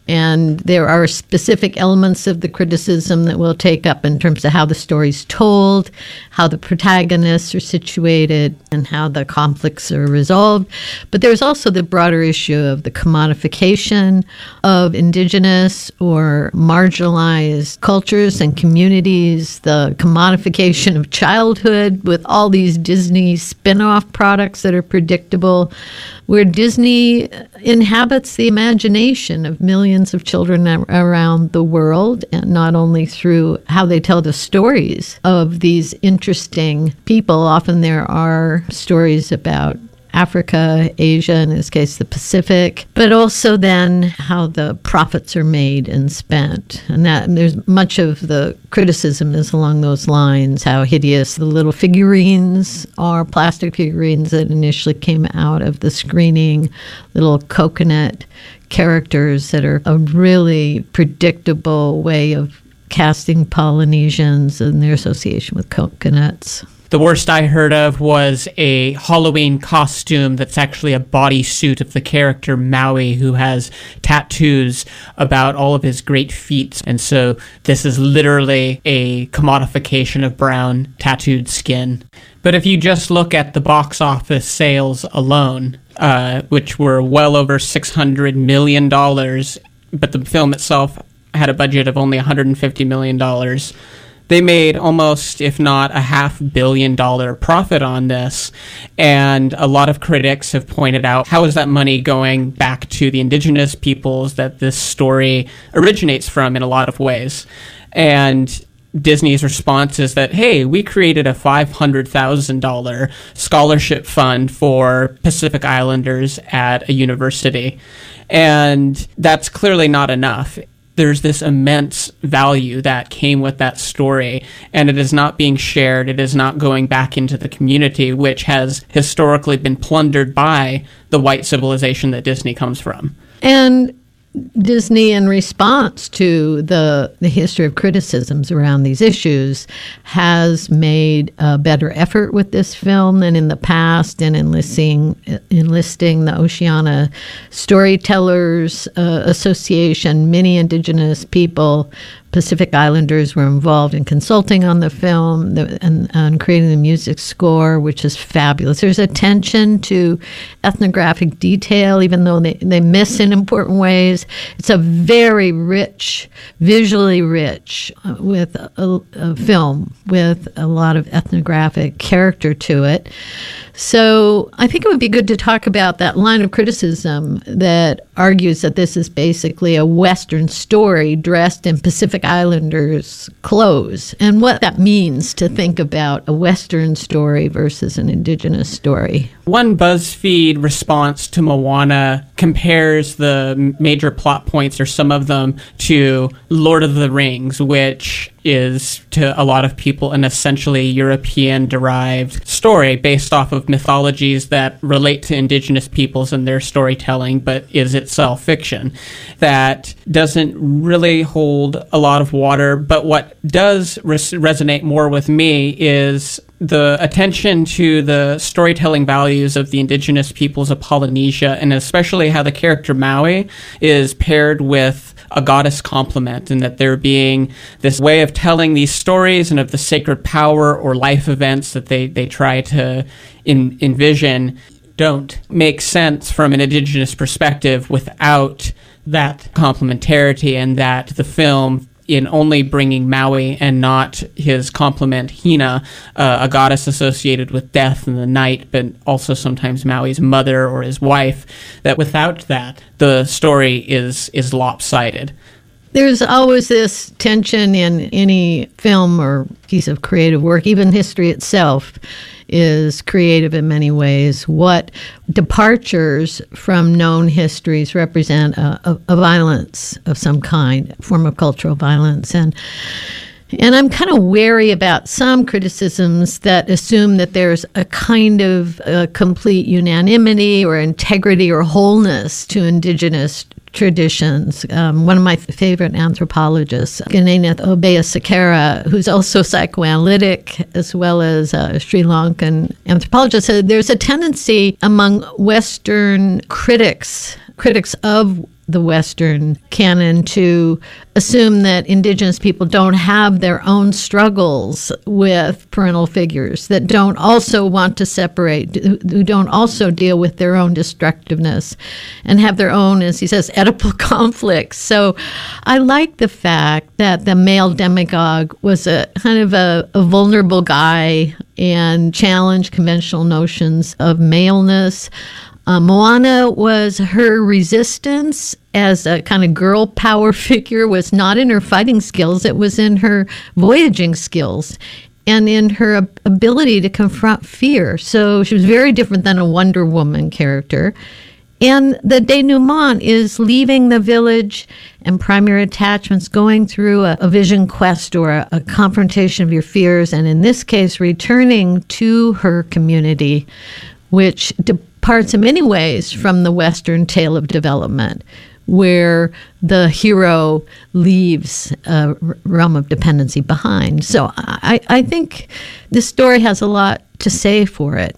and there are specific elements of the criticism that we'll take up in terms of how the story's told, how the protagonists are situated, and how the conflicts are resolved. But there's also the broader issue of the commodification of indigenous or marginalized cultures and communities, the commodification of childhood with all these Disney spin-off products that are predictable, where Disney inhabits the imagination of millions of children around the world, and not only through how they tell the stories of these interesting people. Often there are stories about Africa, Asia, in this case the Pacific, but also then how the profits are made and spent. And that there's much of the criticism is along those lines, how hideous the little figurines are, plastic figurines that initially came out of the screening, little coconut characters that are a really predictable way of casting Polynesians and their association with coconuts. The worst I heard of was a Halloween costume that's actually a bodysuit of the character Maui, who has tattoos about all of his great feats. And so this is literally a commodification of brown tattooed skin. But if you just look at the box office sales alone, uh, which were well over six hundred million dollars, but the film itself had a budget of only one hundred fifty million dollars, they made almost, if not a half billion dollar profit on this. And a lot of critics have pointed out, how is that money going back to the indigenous peoples that this story originates from in a lot of ways? And Disney's response is that, hey, we created a five hundred thousand dollars scholarship fund for Pacific Islanders at a university. And that's clearly not enough. There's this immense value that came with that story, and it is not being shared. It is not going back into the community, which has historically been plundered by the white civilization that Disney comes from. And Disney, in response to the, the history of criticisms around these issues, has made a better effort with this film than in the past, in enlisting, enlisting the Oceania Storytellers uh, Association. Many indigenous people, Pacific Islanders, were involved in consulting on the film and, and creating the music score, which is fabulous. There's attention to ethnographic detail, even though they, they miss in important ways. It's a very rich, visually rich, uh, with a, a film with a lot of ethnographic character to it. So I think it would be good to talk about that line of criticism that argues that this is basically a Western story dressed in Pacific Islanders' clothes, and what that means to think about a Western story versus an indigenous story. One BuzzFeed response to Moana compares the major plot points, or some of them, to Lord of the Rings, which is, to a lot of people, an essentially European-derived story based off of mythologies that relate to indigenous peoples and their storytelling, but is itself fiction. That doesn't really hold a lot of water, but what does res- resonate more with me is the attention to the storytelling values of the indigenous peoples of Polynesia, and especially how the character Maui is paired with a goddess complement, and that there being this way of telling these stories and of the sacred power or life events that they, they try to in, envision don't make sense from an indigenous perspective without that complementarity, and that the film in only bringing Maui and not his complement Hina, uh, a goddess associated with death and the night, but also sometimes Maui's mother or his wife, that without that, the story is is lopsided. There's always this tension in any film or piece of creative work. Even history itself is creative in many ways. What departures from known histories represent a, a, a violence of some kind, a form of cultural violence. And And I'm kind of wary about some criticisms that assume that there's a kind of uh, complete unanimity or integrity or wholeness to indigenous traditions. Um, one of my favorite anthropologists, Gananath Obeyesekera, who's also psychoanalytic as well as a Sri Lankan anthropologist, said there's a tendency among Western critics, critics of the Western canon, to assume that indigenous people don't have their own struggles with parental figures, that don't also want to separate, who don't also deal with their own destructiveness and have their own, as he says, Oedipal conflicts. So I like the fact that the male demagogue was a kind of a, a vulnerable guy and challenged conventional notions of maleness. Uh, Moana was her resistance as a kind of girl power figure was not in her fighting skills. It was in her voyaging skills and in her ab- ability to confront fear. So she was very different than a Wonder Woman character. And the denouement is leaving the village and primary attachments, going through a, a vision quest or a, a confrontation of your fears, and in this case, returning to her community, which departs in many ways from the Western tale of development, where the hero leaves a realm of dependency behind. So I, I think this story has a lot to say for it.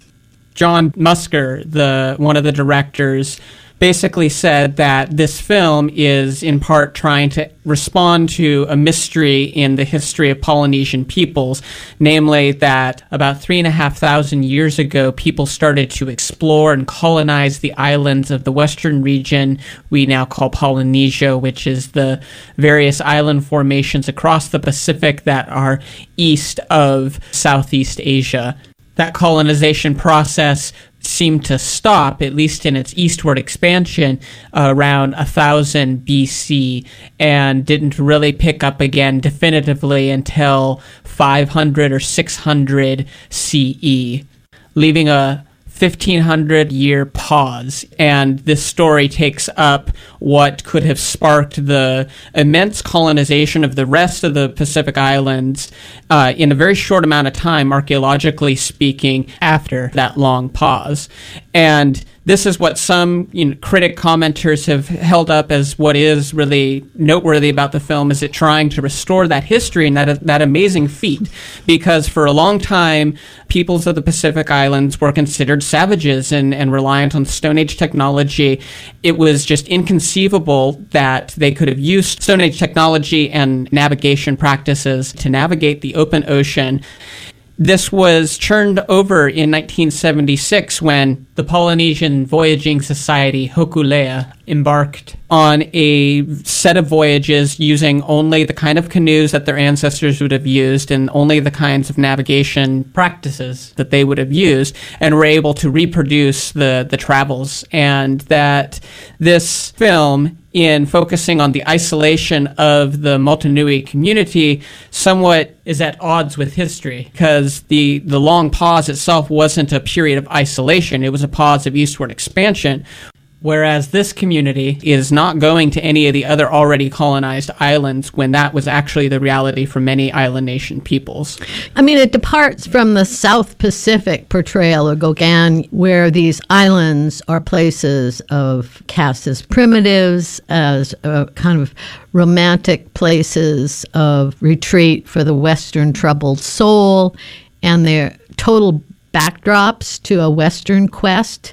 John Musker, the one of the directors, basically said that this film is in part trying to respond to a mystery in the history of Polynesian peoples, namely that about three and a half thousand years ago, people started to explore and colonize the islands of the western region we now call Polynesia, which is the various island formations across the Pacific that are east of Southeast Asia. That colonization process seemed to stop, at least in its eastward expansion, uh, around one thousand B C, and didn't really pick up again definitively until five hundred or six hundred C E, leaving a fifteen hundred year pause. And this story takes up what could have sparked the immense colonization of the rest of the Pacific Islands uh, in a very short amount of time, archaeologically speaking, after that long pause. And this is what some you know, critic commenters have held up as what is really noteworthy about the film, is it trying to restore that history and that that amazing feat. Because for a long time, peoples of the Pacific Islands were considered savages and, and reliant on Stone Age technology. It was just inconceivable that they could have used Stone Age technology and navigation practices to navigate the open ocean. This was churned over in nineteen seventy-six when the Polynesian Voyaging Society, Hokulea, embarked on a set of voyages using only the kind of canoes that their ancestors would have used and only the kinds of navigation practices that they would have used, and were able to reproduce the, the travels. And that this film, in focusing on the isolation of the Motunui community, somewhat is at odds with history, because the, the long pause itself wasn't a period of isolation, it was a pause of eastward expansion. Whereas this community is not going to any of the other already colonized islands, when that was actually the reality for many island nation peoples. I mean, it departs from the South Pacific portrayal of Gauguin, where these islands are places of cast as primitives, as a kind of romantic places of retreat for the Western troubled soul, and they're total backdrops to a Western quest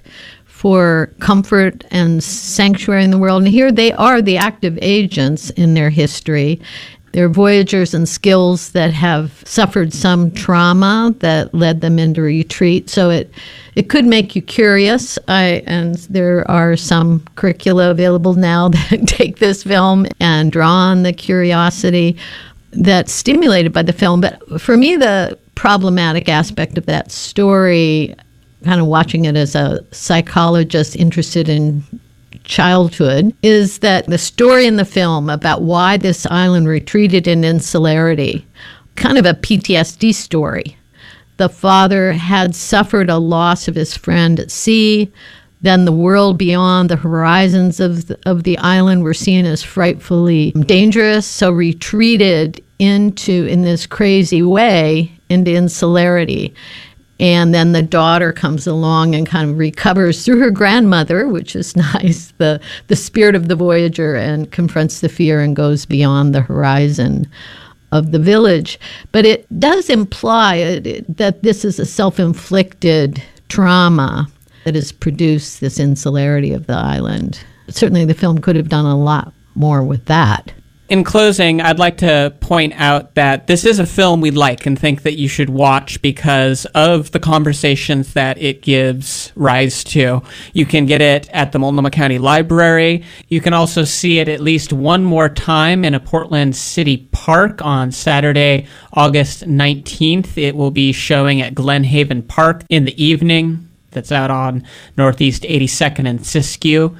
for comfort and sanctuary in the world. And here they are the active agents in their history. They're voyagers and skills that have suffered some trauma that led them into retreat. So it it could make you curious. I and there are some curricula available now that take this film and draw on the curiosity that's stimulated by the film. But for me, the problematic aspect of that story, kind of watching it as a psychologist interested in childhood, is that the story in the film about why this island retreated in insularity, kind of a P T S D story. The father had suffered a loss of his friend at sea. Then the world beyond the horizons of the, of the island were seen as frightfully dangerous, so retreated into, in this crazy way, into insularity. And then the daughter comes along and kind of recovers through her grandmother, which is nice, the, the spirit of the voyager, and confronts the fear and goes beyond the horizon of the village. But it does imply that this is a self-inflicted trauma that has produced this insularity of the island. Certainly the film could have done a lot more with that. In closing, I'd like to point out that this is a film we like and think that you should watch because of the conversations that it gives rise to. You can get it at the Multnomah County Library. You can also see it at least one more time in a Portland City Park on Saturday, August nineteenth. It will be showing at Glen Haven Park in the evening. That's out on Northeast eighty-second and Siskiyou.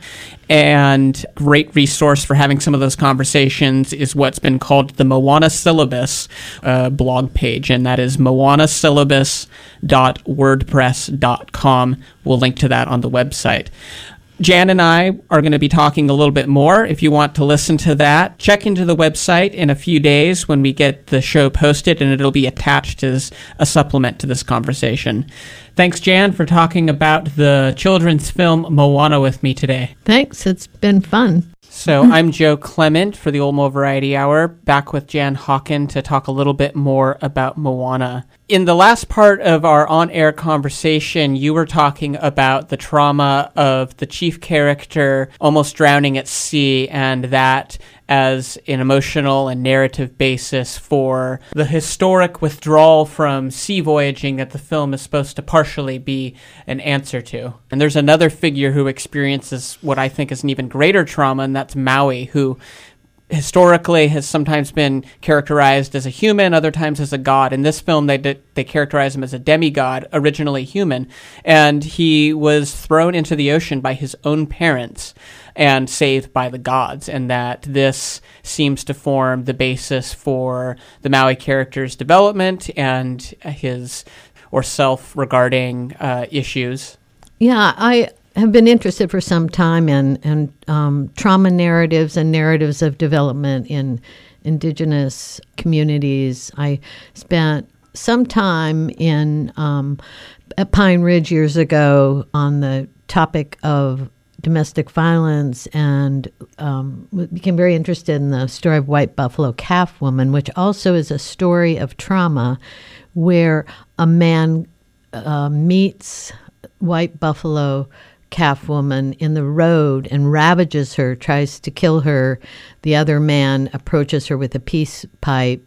And great resource for having some of those conversations is what's been called the Moana Syllabus uh, blog page, and that is moana syllabus dot wordpress dot com. We'll link to that on the website. Jan and I are going to be talking a little bit more. If you want to listen to that, check into the website in a few days when we get the show posted, and it'll be attached as a supplement to this conversation. Thanks, Jan, for talking about the children's film Moana with me today. Thanks. It's been fun. So I'm Joe Clement for the Old Mo Variety Hour, back with Jan Hawken to talk a little bit more about Moana. In the last part of our on-air conversation, you were talking about the trauma of the chief character almost drowning at sea, and that as an emotional and narrative basis for the historic withdrawal from sea voyaging that the film is supposed to partially be an answer to. And there's another figure who experiences what I think is an even greater trauma, and that's Maui, who historically has sometimes been characterized as a human, other times as a god. In this film, they did, they characterize him as a demigod, originally human, and he was thrown into the ocean by his own parents and saved by the gods, and that this seems to form the basis for the Maui character's development and his or self-regarding uh, issues. Yeah, I have been interested for some time in, in um, trauma narratives and narratives of development in indigenous communities. I spent some time in um, at Pine Ridge years ago on the topic of domestic violence, and um, became very interested in the story of White Buffalo Calf Woman, which also is a story of trauma where a man uh, meets White Buffalo Calf Woman in the road and ravages her, tries to kill her. The other man approaches her with a peace pipe,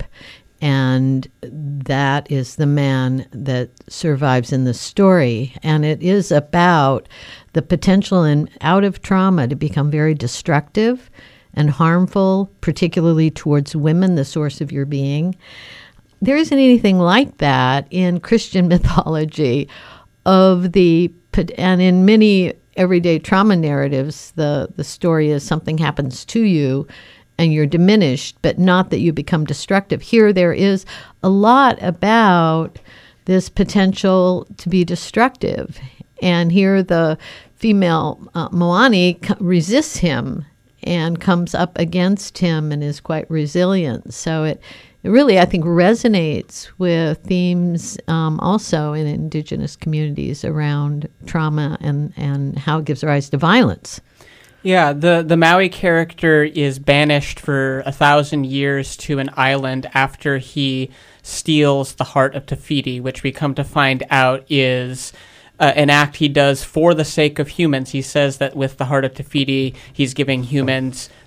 and that is the man that survives in the story. And it is about the potential in out of trauma to become very destructive and harmful, particularly towards women, the source of your being. There isn't anything like that in Christian mythology of the, and in many everyday trauma narratives, the, the story is something happens to you and you're diminished, but not that you become destructive. Here there is a lot about this potential to be destructive. And here the female uh, Moani resists him and comes up against him and is quite resilient. So it, it really, I think, resonates with themes um, also in indigenous communities around trauma and, and how it gives rise to violence. Yeah, the, the Maui character is banished for a thousand years to an island after he steals the heart of Te Fiti, which we come to find out is uh, an act he does for the sake of humans. He says that with the heart of Te Fiti, he's giving humans the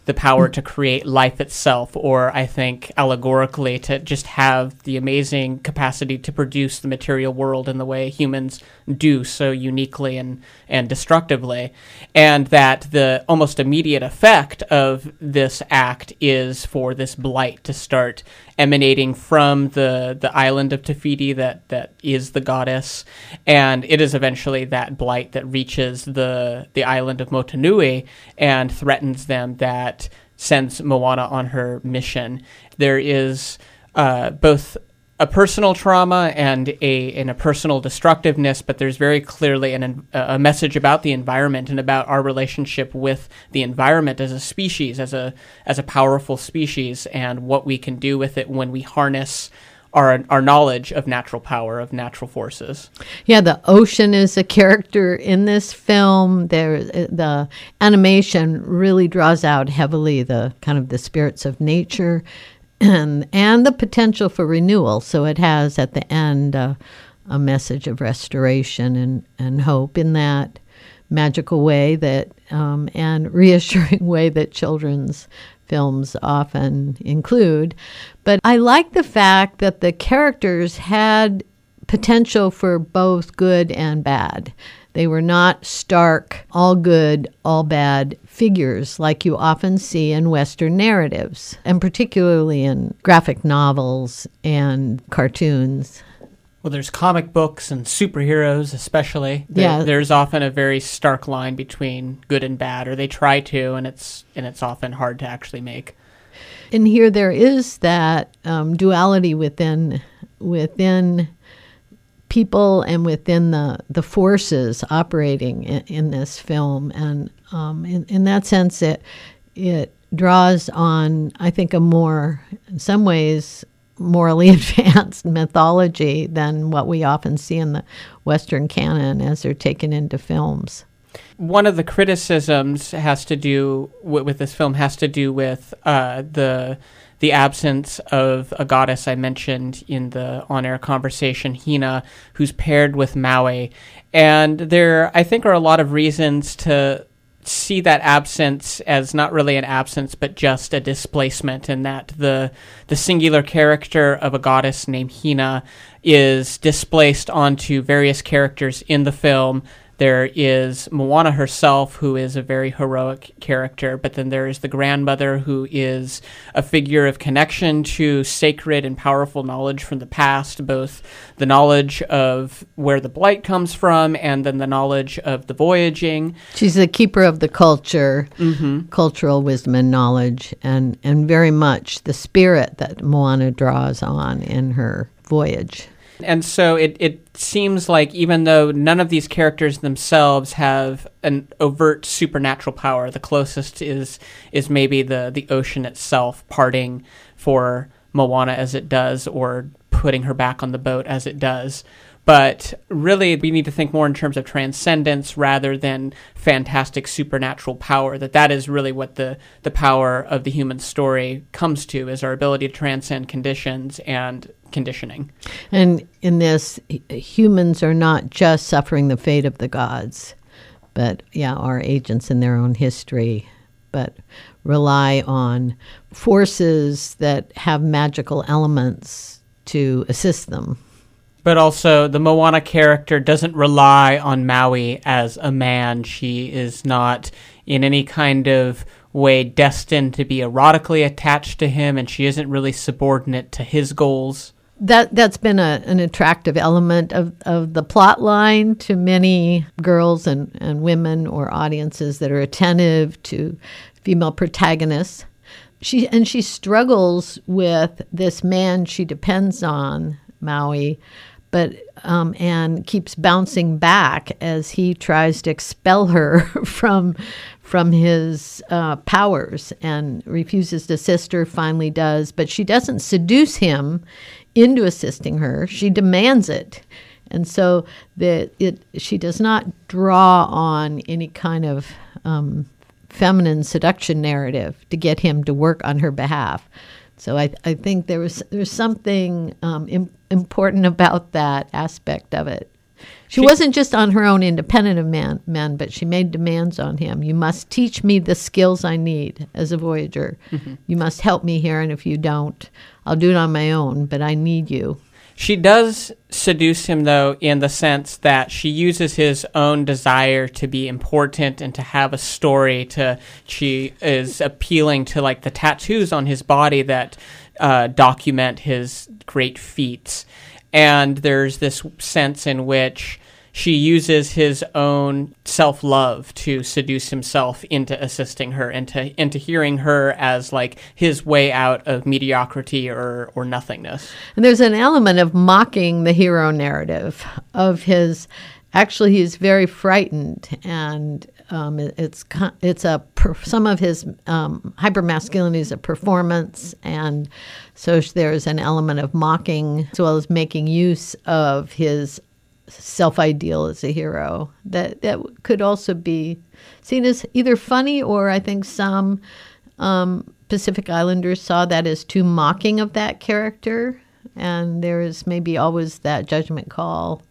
the power to create life itself, or I think allegorically to just have the amazing capacity to produce the material world in the way humans do so uniquely and, and destructively. And that the almost immediate effect of this act is for this blight to start emanating from the, the island of Te Fiti that, that is the goddess. And it is eventually that blight that reaches the, the island of Motunui and threatens them, that sends Moana on her mission. There is uh, both a personal trauma and a and a personal destructiveness, but there's very clearly an, a message about the environment and about our relationship with the environment as a species, as a as a powerful species, and what we can do with it when we harness our our knowledge of natural power, of natural forces. Yeah, the ocean is a character in this film. There, the animation really draws out heavily the kind of the spirits of nature, and and the potential for renewal. So it has at the end uh, a message of restoration and, and hope in that magical way that um, and reassuring way that children's films often include. But I like the fact that the characters had potential for both good and bad. They were not stark, all good, all bad figures like you often see in Western narratives, and particularly in graphic novels and cartoons. Well, there's comic books and superheroes especially. There, yeah. There's often a very stark line between good and bad, or they try to, and it's and it's often hard to actually make. And here there is that um, duality within within people and within the, the forces operating in, in this film. And um, in, in that sense, it it draws on, I think, a more, in some ways, morally advanced mythology than what we often see in the Western canon as they're taken into films. One of the criticisms has to do with, with this film has to do with uh, the the absence of a goddess I mentioned in the on-air conversation, Hina, who's paired with Maui. And there, I think, are a lot of reasons to see that absence as not really an absence, but just a displacement, in that the the singular character of a goddess named Hina is displaced onto various characters in the film. There is Moana herself, who is a very heroic character, but then there is the grandmother, who is a figure of connection to sacred and powerful knowledge from the past, both the knowledge of where the blight comes from and then the knowledge of the voyaging. She's the keeper of the culture, Mm-hmm. cultural wisdom and knowledge, and, and very much the spirit that Moana draws on in her voyage. And so it, it seems like even though none of these characters themselves have an overt supernatural power, the closest is is maybe the, the ocean itself parting for Moana as it does, or putting her back on the boat as it does. But really, we need to think more in terms of transcendence rather than fantastic supernatural power, that that is really what the, the power of the human story comes to, is our ability to transcend conditions and conditioning. And in this, humans are not just suffering the fate of the gods, but, yeah, are agents in their own history, but rely on forces that have magical elements to assist them. But also, the Moana character doesn't rely on Maui as a man. She is not in any kind of way destined to be erotically attached to him, and she isn't really subordinate to his goals. That, that's been a, an attractive element of, of the plot line to many girls and, and women or audiences that are attentive to female protagonists. She and she struggles with this man she depends on, Maui, but um, and keeps bouncing back as he tries to expel her from from his uh, powers, and refuses to assist her, finally does. But she doesn't seduce him into assisting her. She demands it. And so the it she does not draw on any kind of um, feminine seduction narrative to get him to work on her behalf. So I, I think there was there's something um, im- important about that aspect of it. She, she wasn't just on her own independent of man, men, but she made demands on him. You must teach me the skills I need as a voyager. Mm-hmm. You must help me here, and if you don't, I'll do it on my own, but I need you. She does seduce him, though, in the sense that she uses his own desire to be important and to have a story. To she is appealing to, like, the tattoos on his body that uh, document his great feats. And there's this sense in which she uses his own self-love to seduce himself into assisting her, into into hearing her as like his way out of mediocrity or, or nothingness. And there's an element of mocking the hero narrative of his. Actually, he's very frightened, and um, it, it's it's a some of his um, hypermasculinity is a performance, and so there's an element of mocking as well as making use of his self-ideal as a hero that that could also be seen as either funny, or I think some um, Pacific Islanders saw that as too mocking of that character, and there is maybe always that judgment call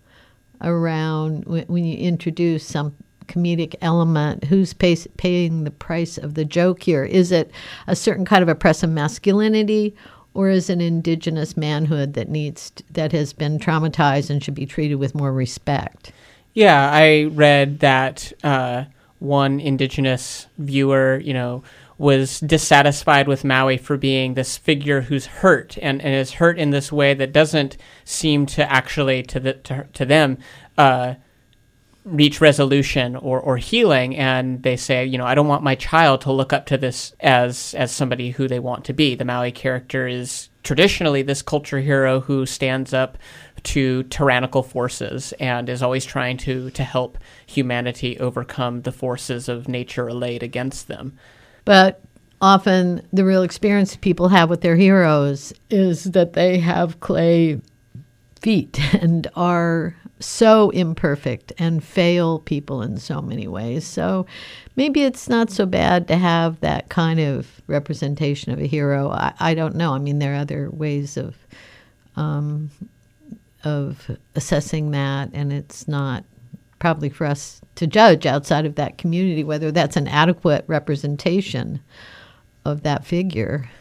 around when, when you introduce some comedic element, who's pay, paying the price of the joke here? Is it a certain kind of oppressive masculinity, or is it indigenous manhood that needs to, that has been traumatized and should be treated with more respect? Yeah, I read that uh, one indigenous viewer, you know, was dissatisfied with Maui for being this figure who's hurt and, and is hurt in this way that doesn't seem to actually, to the, to, to them, uh, reach resolution or, or healing. And they say, you know, I don't want my child to look up to this as as somebody who they want to be. The Maui character is traditionally this culture hero who stands up to tyrannical forces and is always trying to, to help humanity overcome the forces of nature arrayed against them. But often the real experience people have with their heroes is that they have clay feet and are so imperfect and fail people in so many ways. So maybe it's not so bad to have that kind of representation of a hero. I, I don't know. I mean, there are other ways of um, of assessing that, and it's not probably for us to judge outside of that community whether that's an adequate representation of that figure.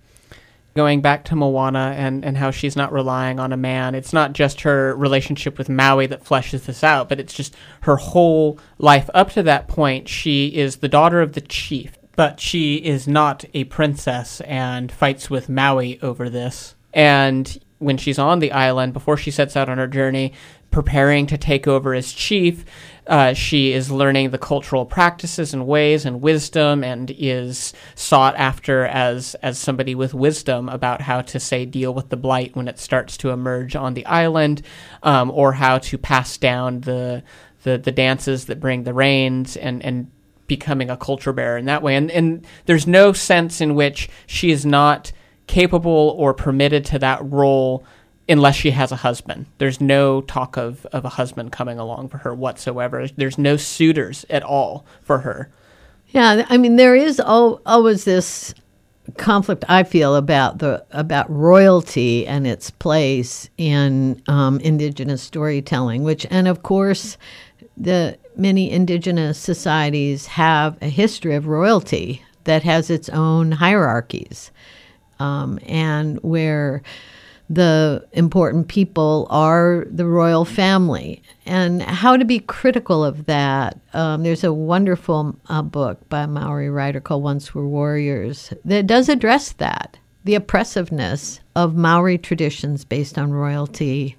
Going back to Moana and, and how she's not relying on a man, it's not just her relationship with Maui that fleshes this out, but it's just her whole life up to that point. She is the daughter of the chief, but she is not a princess and fights with Maui over this. And when she's on the island, before she sets out on her journey, preparing to take over as chief, uh, she is learning the cultural practices and ways and wisdom, and is sought after as as somebody with wisdom about how to, say, deal with the blight when it starts to emerge on the island, um, or how to pass down the, the the dances that bring the rains, and and becoming a culture bearer in that way. And and there's no sense in which she is not capable or permitted to that role unless she has a husband. There's no talk of, of a husband coming along for her whatsoever. There's no suitors at all for her. Yeah, I mean, there is al- always this conflict, I feel, about the about royalty and its place in um, indigenous storytelling, which, and of course, the many indigenous societies have a history of royalty that has its own hierarchies, um, and where the important people are the royal family, and how to be critical of that. Um, there's a wonderful uh, book by a Maori writer called Once Were Warriors that does address that, the oppressiveness of Maori traditions based on royalty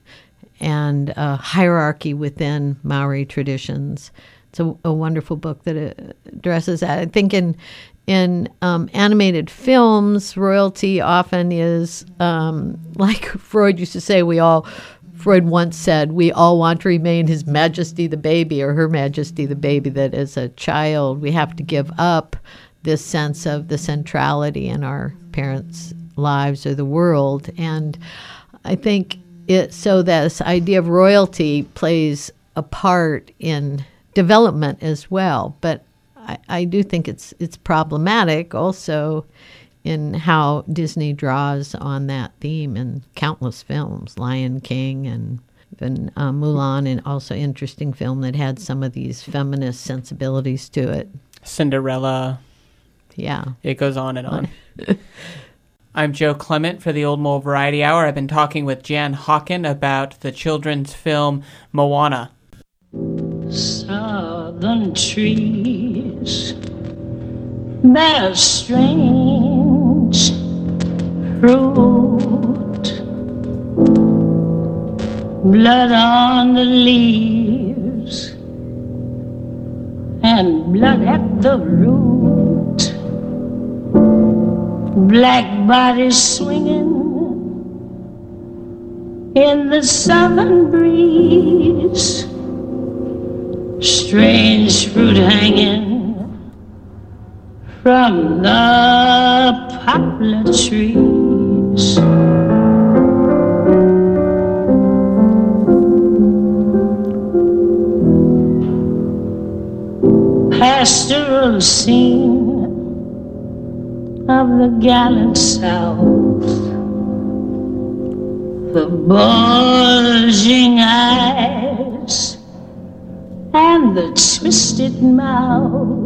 and uh, hierarchy within Maori traditions. It's a, a wonderful book that addresses that. I think in In um, animated films, royalty often is, um, like Freud used to say, we all, Freud once said, we all want to remain His Majesty the baby or Her Majesty the baby, that as a child we have to give up this sense of the centrality in our parents' lives or the world. And I think it, so this idea of royalty plays a part in development as well. But I, I do think it's it's problematic also in how Disney draws on that theme in countless films, Lion King and and uh, Mulan, and also interesting film that had some of these feminist sensibilities to it. Cinderella. Yeah. It goes on and on. I'm Joe Clement for the Old Mole Variety Hour. I've been talking with Jan Hawken about the children's film Moana. Southern trees bear strange fruit, blood on the leaves and blood at the root, black bodies swinging in the southern breeze, strange fruit hanging from the poplar trees. Pastoral scene of the gallant South, the bulging eyes and the twisted mouth.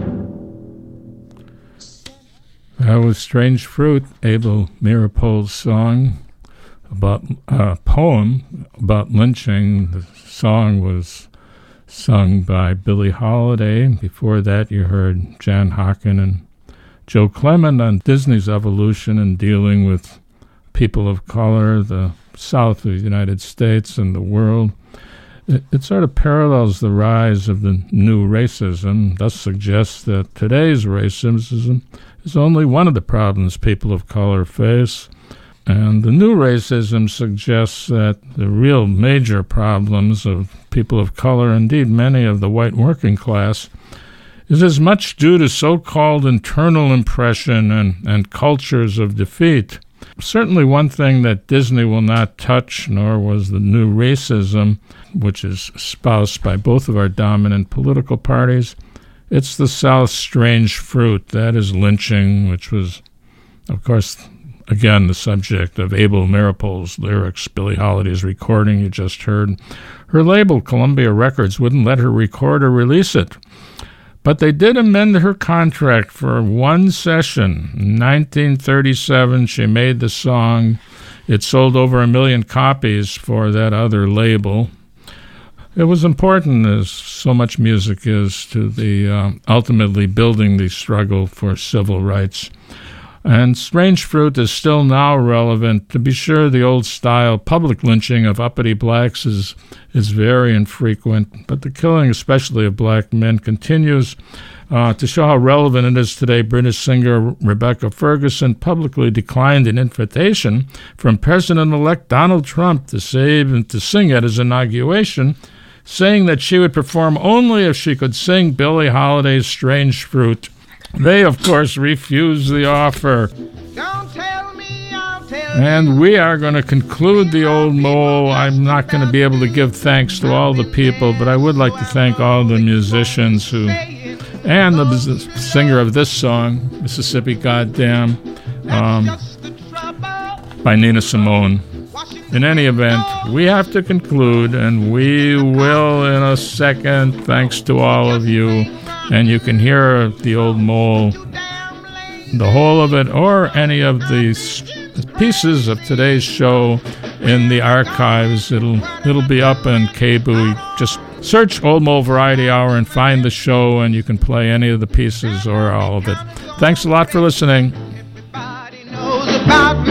That was Strange Fruit, Abel Meeropol's song about a uh, poem about lynching. The song was sung by Billie Holiday. Before that, you heard Jan Hawken and Joe Clement on Disney's evolution in dealing with people of color, the South of the United States and the world. It, it sort of parallels the rise of the new racism, thus suggests that today's racism is only one of the problems people of color face. And the new racism suggests that the real major problems of people of color, indeed many of the white working class, is as much due to so-called internal impression and, and cultures of defeat. Certainly one thing that Disney will not touch, nor was the new racism, which is espoused by both of our dominant political parties. It's the South's strange fruit. That is lynching, which was, of course, again, the subject of Abel Meeropol's lyrics, Billie Holiday's recording you just heard. Her label, Columbia Records, wouldn't let her record or release it. But they did amend her contract for one session. In nineteen thirty-seven, she made the song. It sold over a million copies for that other label. It was important, as so much music is, to the uh, ultimately building the struggle for civil rights. And Strange Fruit is still now relevant. To be sure, the old-style public lynching of uppity blacks is, is very infrequent, but the killing, especially of black men, continues. Uh, to show how relevant it is today, British singer Rebecca Ferguson publicly declined an invitation from President-elect Donald Trump to save and to sing at his inauguration, saying that she would perform only if she could sing Billie Holiday's Strange Fruit. They, of course, refused the offer. Don't tell me, I'll tell and we are going to conclude the Old Mole. I'm not going to be able to give thanks to all the people, but I would like to thank all the musicians who, and the singer of this song, Mississippi Goddamn, um, by Nina Simone. In any event, we have to conclude, and we will in a second, thanks to all of you. And you can hear the Old Mole, the whole of it, or any of these pieces of today's show in the archives. It'll it'll be up in K B O O. Just search Old Mole Variety Hour and find the show, and you can play any of the pieces or all of it. Thanks a lot for listening. Everybody knows about